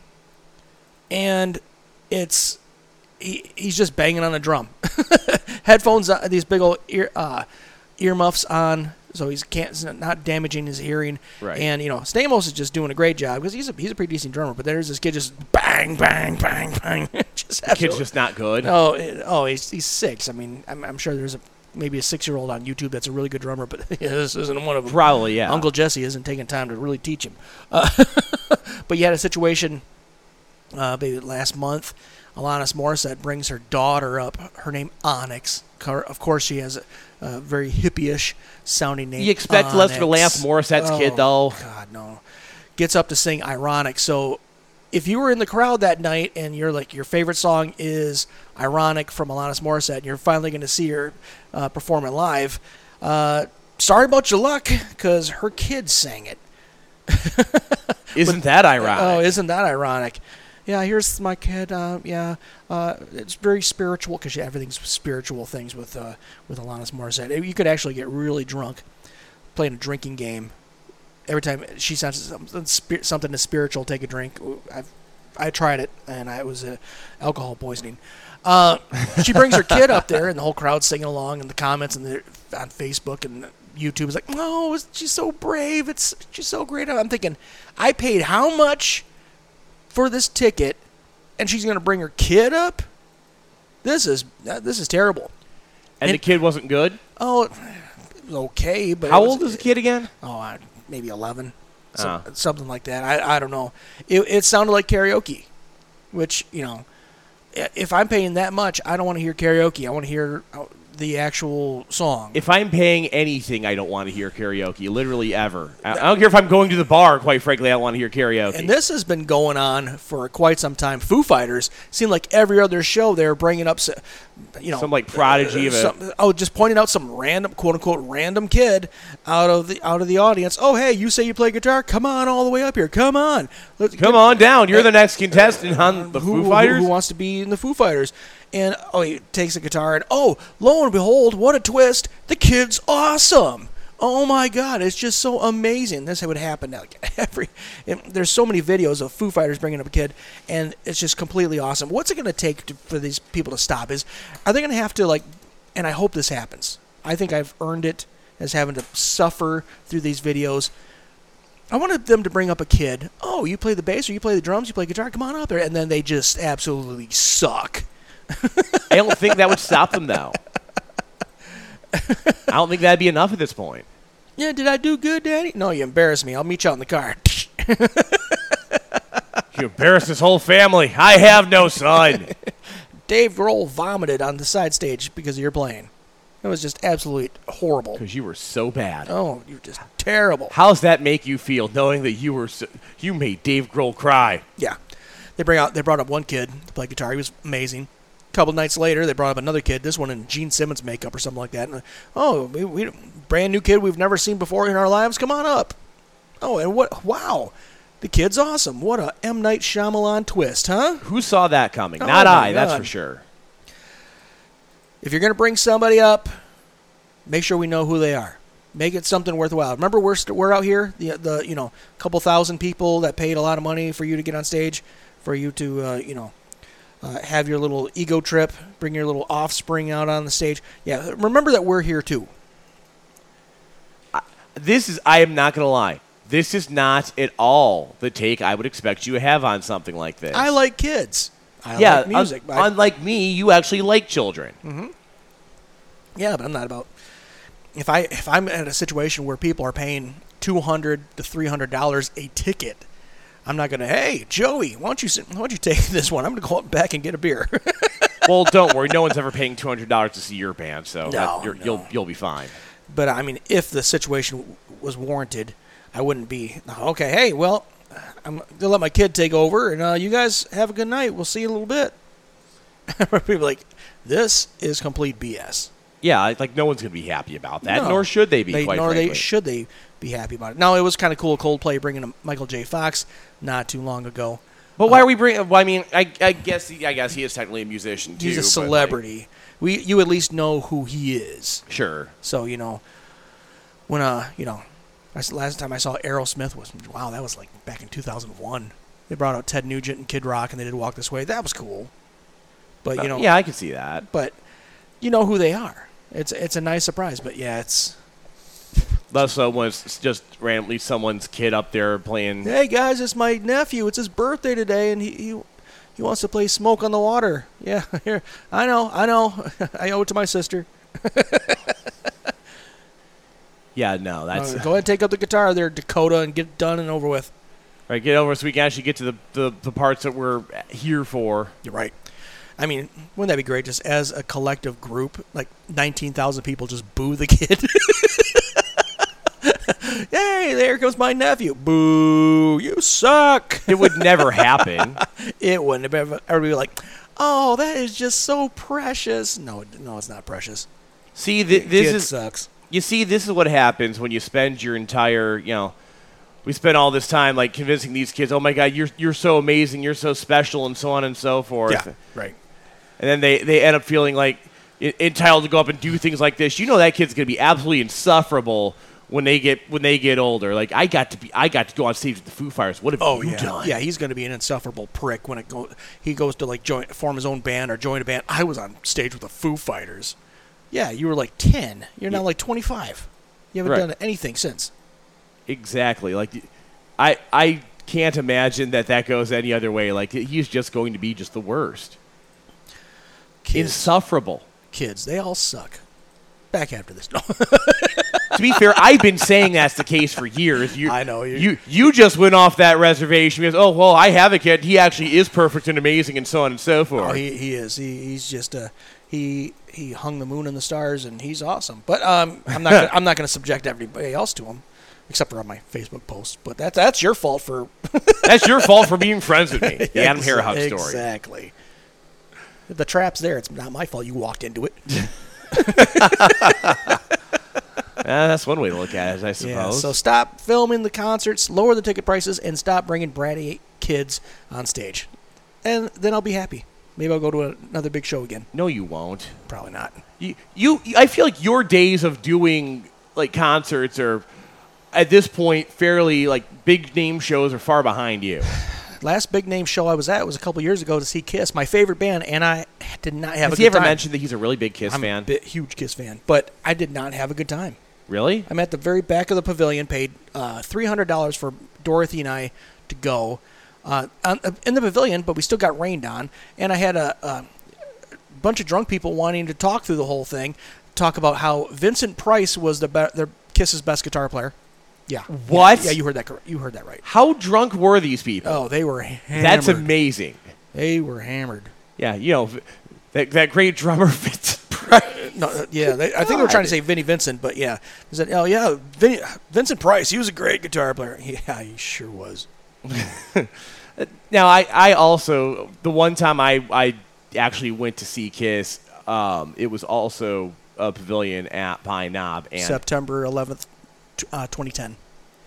B: and he's just banging on a drum. Headphones, these big old earmuffs on, so he's not damaging his hearing.
A: Right.
B: And Stamos is just doing a great job because he's a pretty decent drummer. But there's this kid just bang, bang, bang, bang.
A: The kid's just not good.
B: Oh, he's 6. I mean, I'm sure there's maybe a 6-year-old on YouTube that's a really good drummer, but this isn't one of them.
A: Probably, yeah.
B: Uncle Jesse isn't taking time to really teach him. But you had a situation maybe last month. Alanis Morissette brings her daughter up, her name Onyx. Of course, she has a very hippie-ish sounding name.
A: You expect
B: Onyx.
A: less for Alanis Morissette's kid, though?
B: God, no. Gets up to sing Ironic. So if you were in the crowd that night and your favorite song is Ironic from Alanis Morissette and you're finally going to see her perform it live, sorry about your luck because her kid sang it.
A: Isn't that ironic?
B: Oh, isn't that ironic? Yeah, here's my kid. It's very spiritual because everything's spiritual things with Alanis Morissette. You could actually get really drunk playing a drinking game. Every time she says something is spiritual, take a drink. I tried it, and I was alcohol poisoning. She brings her kid up there, and the whole crowd's singing along, and the comments on Facebook and YouTube is like, "Oh, she's so brave. She's so great." I'm thinking, I paid how much for this ticket, and she's going to bring her kid up? This is terrible.
A: And the kid wasn't good?
B: Oh, it was okay. But
A: how old is the kid again?
B: Oh, maybe 11. Something like that. I don't know. It sounded like karaoke, which, if I'm paying that much, I don't want to hear karaoke. I want to hear the actual song.
A: If I'm paying anything, I don't want to hear karaoke, literally ever. I don't care if I'm going to the bar, quite frankly, I don't want to hear karaoke.
B: And this has been going on for quite some time. Foo Fighters seemed like every other show they were bringing up, some like prodigy of it. Just pointing out some random, quote unquote, random kid out of the audience. Oh, hey, you say you play guitar? Come on all the way up here. Come on.
A: Come on down. You're the next contestant on the Foo Fighters.
B: Who wants to be in the Foo Fighters? And he takes a guitar and lo and behold, what a twist! The kid's awesome. Oh my God, it's just so amazing. This would happen now. There's so many videos of Foo Fighters bringing up a kid, and it's just completely awesome. What's it going to take for these people to stop? Are they going to have to and I hope this happens. I think I've earned it as having to suffer through these videos. I wanted them to bring up a kid. Oh, you play the bass or you play the drums, you play guitar, come on up there. And then they just absolutely suck.
A: I don't think that would stop them, though. I don't think that'd be enough at this point.
B: Yeah, did I do good, Daddy? No, you embarrassed me. I'll meet you out in the car.
A: You embarrassed this whole family. I have no son.
B: Dave Grohl vomited on the side stage because of your playing. It was just absolutely horrible.
A: Because you were so bad.
B: Oh, you're just terrible.
A: How does that make you feel, knowing that you made Dave Grohl cry?
B: Yeah. They brought up one kid to play guitar. He was amazing. A couple nights later, they brought up another kid, this one in Gene Simmons makeup or something like that. And, we brand new kid we've never seen before in our lives. Come on up. Oh, and what? Wow. The kid's awesome. What a M. Night Shyamalan twist, huh?
A: Who saw that coming?
B: Oh,
A: Not
B: my
A: I, that's
B: God.
A: for sure.
B: If you're going to bring somebody up, make sure we know who they are. Make it something worthwhile. Remember, we're out here, the couple thousand people that paid a lot of money for you to get on stage, for you to have your little ego trip, bring your little offspring out on the stage. Yeah, remember that we're here too.
A: I am not going to lie. This is not at all the take I would expect you to have on something like this.
B: I like kids. I
A: yeah,
B: like music.
A: unlike me, you actually like children.
B: Mm-hmm. Yeah, but I'm not about. If I'm in a situation where people are paying $200 to $300 a ticket, I'm not gonna. Hey, Joey, why don't you take this one? I'm gonna go up back and get a beer.
A: Well, don't worry. No one's ever paying $200 to see your band, so
B: No.
A: you'll be fine.
B: But I mean, if the situation was warranted, I wouldn't be okay. Hey, well, I'm gonna let my kid take over, and you guys have a good night. We'll see you in a little bit. People are like, this is complete BS.
A: Yeah, like no one's gonna be happy about that,
B: No.
A: nor should they be. Quite frankly.
B: Should they be happy about it. Now, it was kind of cool, Coldplay bringing in Michael J. Fox not too long ago.
A: But why are we bringing? Well, I mean, I guess he is technically a musician too.
B: He's a
A: but,
B: celebrity. You at least know who he is.
A: Sure.
B: So when last time I saw Aerosmith was that was like back in 2001. They brought out Ted Nugent and Kid Rock and they did Walk This Way. That was cool. But
A: yeah, I can see that.
B: But you know who they are. It's a nice surprise. But yeah, it's.
A: Less so when it's just randomly someone's kid up there playing.
B: Hey guys, it's my nephew. It's his birthday today, and he wants to play Smoke on the Water. Yeah, here I know. I owe it to my sister.
A: Yeah, no, that's
B: Go ahead and take up the guitar there, Dakota, and get it done and over with.
A: All right, get over so we can actually get to the parts that we're here for.
B: You're right. I mean, wouldn't that be great? Just as a collective group, like 19,000 people just boo the kid. Hey, there comes my nephew. Boo, you suck.
A: It would never happen.
B: It wouldn't. Everybody be like, oh, that is just so precious. No, it's not precious.
A: See,
B: Kid sucks.
A: You see, this is what happens when you spend your entire, we spend all this time like convincing these kids, oh my God, you're so amazing, you're so special, and so on and so forth.
B: Yeah, right.
A: And then they end up feeling like entitled to go up and do things like this. You know that kid's gonna be absolutely insufferable when they get older. Like I got to go on stage with the Foo Fighters. What have you done?
B: Yeah, he's going to be an insufferable prick when he goes to like form his own band or join a band. I was on stage with the Foo Fighters. Yeah, you were like 10. You're now like 25. You haven't done anything since.
A: Exactly. Like I can't imagine that goes any other way. Like he's just going to be just the worst. Insufferable.
B: Kids, they all suck. Back after this. No.
A: To be fair, I've been saying that's the case for years.
B: I know.
A: You just went off that reservation because, oh, well, I have a kid. He actually is perfect and amazing and so on and so forth.
B: Oh, he is. He's just he hung the moon and the stars, and he's awesome. But I'm not going to subject everybody else to him, except for on my Facebook post. But that's your fault for
A: that's your fault for being friends with me. The Adam Harahug story.
B: Exactly. The trap's there. It's not my fault. You walked into it.
A: That's one way to look at it, I suppose.
B: Yeah, so stop filming the concerts, lower the ticket prices, and stop bringing bratty kids on stage. And then I'll be happy. Maybe I'll go to another big show again.
A: No, you won't.
B: Probably not.
A: I feel like your days of doing like concerts are, at this point, fairly like big name shows are far behind you.
B: Last big name show I was at was a couple years ago to see Kiss, my favorite band, and I did not have a good time.
A: Has he ever mentioned that he's a really big Kiss fan?
B: I'm a huge Kiss fan, but I did not have a good time.
A: Really?
B: I'm at the very back of the pavilion, paid $300 for Dorothy and I to go in the pavilion, but we still got rained on, and I had a bunch of drunk people wanting to talk through the whole thing, talk about how Vincent Price was their Kiss's best guitar player. Yeah.
A: What?
B: Yeah, you heard that. You heard that right.
A: How drunk were these people?
B: Oh, they were hammered.
A: That's amazing.
B: They were hammered.
A: Yeah, that great drummer Vincent Price.
B: No, yeah, I think they were trying to say Vinnie Vincent, but yeah. They said, oh, yeah, Vincent Price, he was a great guitar player. Yeah, he sure was.
A: Now, I also, the one time I actually went to see Kiss, it was also a pavilion at Pine Knob. And
B: September 11th, 2010.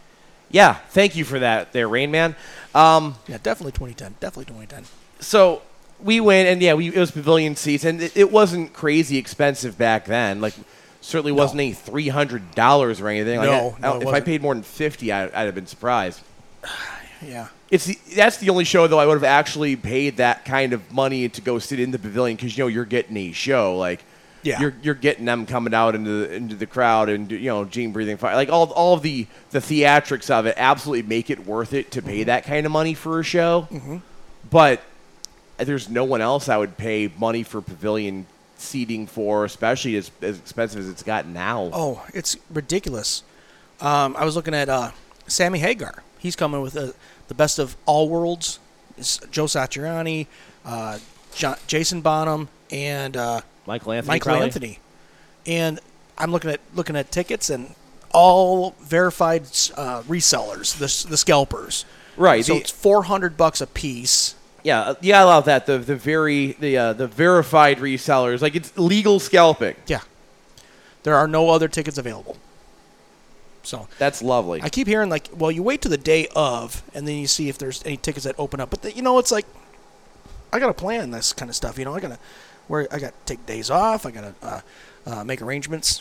A: Yeah, thank you for that there, Rain Man.
B: Yeah, definitely 2010. Definitely 2010.
A: So we went, and it was pavilion seats, and it wasn't crazy expensive back then. Like, certainly wasn't any $300 or anything. Like, if I paid more than $50, I'd have been surprised.
B: Yeah.
A: That's the only show, though, I would have actually paid that kind of money to go sit in the pavilion because, you're getting a show. Like, you're getting them coming out into the crowd and, Gene breathing fire. Like, all of the theatrics of it absolutely make it worth it to pay that kind of money for a show.
B: Mm-hmm.
A: But there's no one else I would pay money for pavilion seating for, especially as expensive as it's gotten now.
B: Oh, it's ridiculous. I was looking at Sammy Hagar. He's coming with the best of all worlds. It's Joe Satriani, Jason Bonham, and
A: Michael Anthony.
B: And I'm looking at tickets, and all verified resellers, the scalpers.
A: Right.
B: So it's $400 a piece.
A: Yeah, I love that. The verified resellers, like it's legal scalping.
B: Yeah. There are no other tickets available. So
A: that's lovely.
B: I keep hearing you wait to the day of, and then you see if there's any tickets that open up. But it's like I gotta plan this kind of stuff. I gotta take days off. I gotta make arrangements.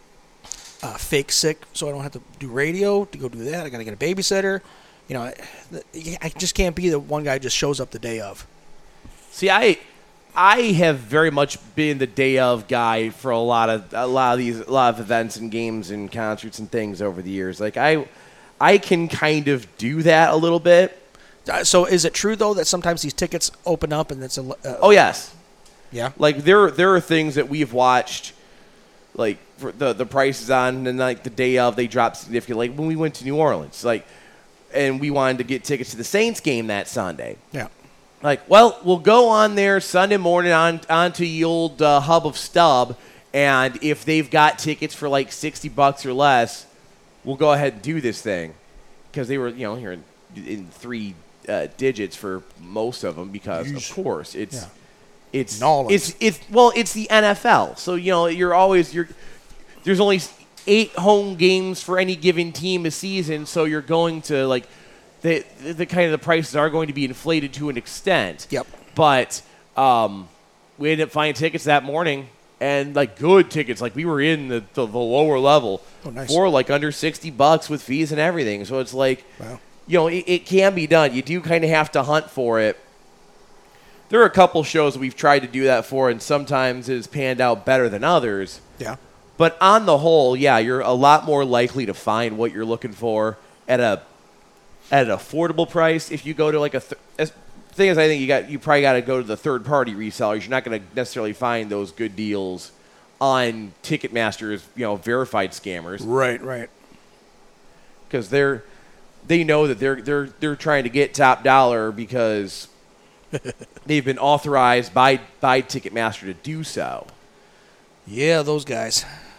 B: Fake sick, so I don't have to do radio to go do that. I gotta get a babysitter. I just can't be the one guy who just shows up the day of.
A: See, I have very much been the day of guy for a lot of events and games and concerts and things over the years. Like I can kind of do that a little bit.
B: So is it true though that sometimes these tickets open up and it's
A: oh yes,
B: yeah.
A: Like there are things that we've watched, like for the prices on, and like the day of they drop significantly. Like when we went to New Orleans, and we wanted to get tickets to the Saints game that Sunday.
B: Yeah.
A: Like, well, we'll go on there Sunday morning onto the old hub of Stub, and if they've got tickets for like $60 or less, we'll go ahead and do this thing. Because they were, here in three digits for most of them because, of course, it's the NFL. So, there's only 8 home games for any given team a season, so you're going to the kind of the prices are going to be inflated to an extent.
B: Yep.
A: But we ended up finding tickets that morning, and good tickets. Like we were in the lower level
B: nice.
A: For under $60 with fees and everything. So it's
B: wow.
A: It can be done. You do kind of have to hunt for it. There are a couple shows we've tried to do that for, and sometimes it's panned out better than others.
B: Yeah.
A: But on the whole, you're a lot more likely to find what you're looking for at an affordable price if you go to the thing is, I think you probably got to go to the third party resellers. You're not going to necessarily find those good deals on Ticketmaster's verified scammers.
B: Right.
A: Because they know that they're trying to get top dollar because they've been authorized by Ticketmaster to do so.
B: Yeah, those guys.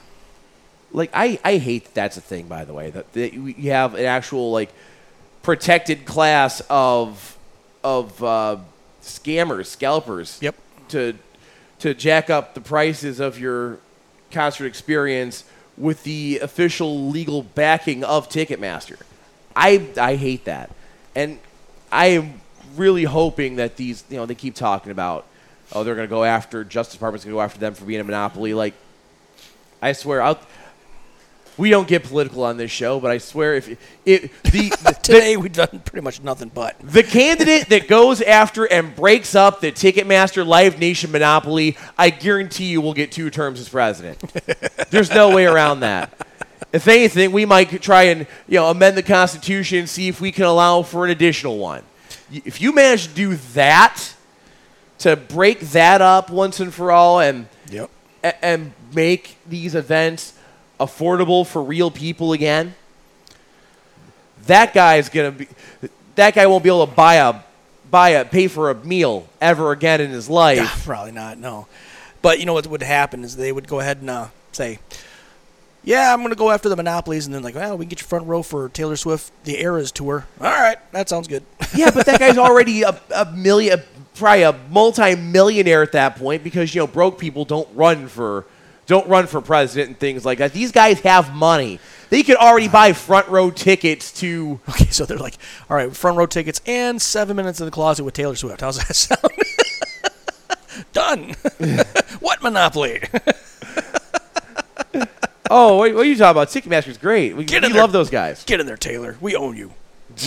A: I hate that's a thing, by the way, that you have an actual protected class of scammers, scalpers.
B: Yep.
A: To jack up the prices of your concert experience with the official legal backing of Ticketmaster. I hate that, and I am really hoping that these they keep talking about they're going to go after Justice Department's going to go after them for being a monopoly. I swear we don't get political on this show, but I swear
B: today we've done pretty much nothing but
A: the candidate that goes after and breaks up the Ticketmaster Live Nation monopoly, I guarantee you will get 2 terms as president. There's no way around that. If anything, we might try and amend the Constitution and see if we can allow for an additional one. If you manage to do that, to break that up once and for all, and make these events affordable for real people again, that guy won't be able to pay for a meal ever again in his life.
B: Probably not, no. But what would happen is they would go ahead and say, yeah, I'm going to go after the monopolies, and then we can get your front row for Taylor Swift, the Eras tour. All right, that sounds good.
A: Yeah, but that guy's already probably a multi-millionaire at that point because broke people don't run for president and things like that. These guys have money. they could already buy front row tickets to.
B: Okay, so they're like, all right, front row tickets and 7 minutes in the closet with Taylor Swift. How's that sound? Done. What Monopoly?
A: Oh, what are you talking about? Ticketmaster's great. We love those guys.
B: Get in there, Taylor. We own you.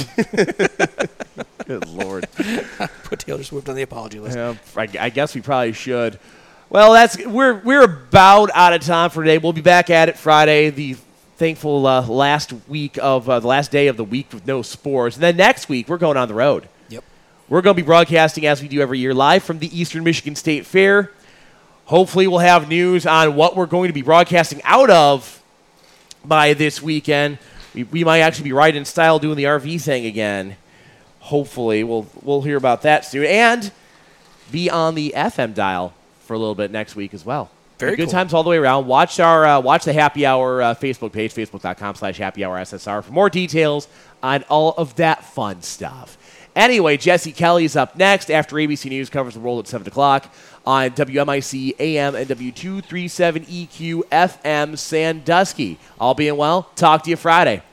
A: Good Lord.
B: Put Taylor Swift on the apology list.
A: Yeah, I guess we probably should. Well, we're about out of time for today. We'll be back at it Friday, the thankful last day of the week with no sports. And then next week, we're going on the road.
B: Yep.
A: We're going to be broadcasting, as we do every year, live from the Eastern Michigan State Fair. Hopefully, we'll have news on what we're going to be broadcasting out of by this weekend. We might actually be right in style doing the RV thing again. Hopefully, we'll hear about that soon. And be on the FM dial for a little bit next week as well.
B: Very
A: good
B: cool.
A: times all the way around. Watch the Happy Hour Facebook page, facebook.com/happyhourssr for more details on all of that fun stuff. Anyway, Jesse Kelly's up next after ABC News covers the world at 7 o'clock on WMIC AM and W237 EQ FM Sandusky. All being well, talk to you Friday.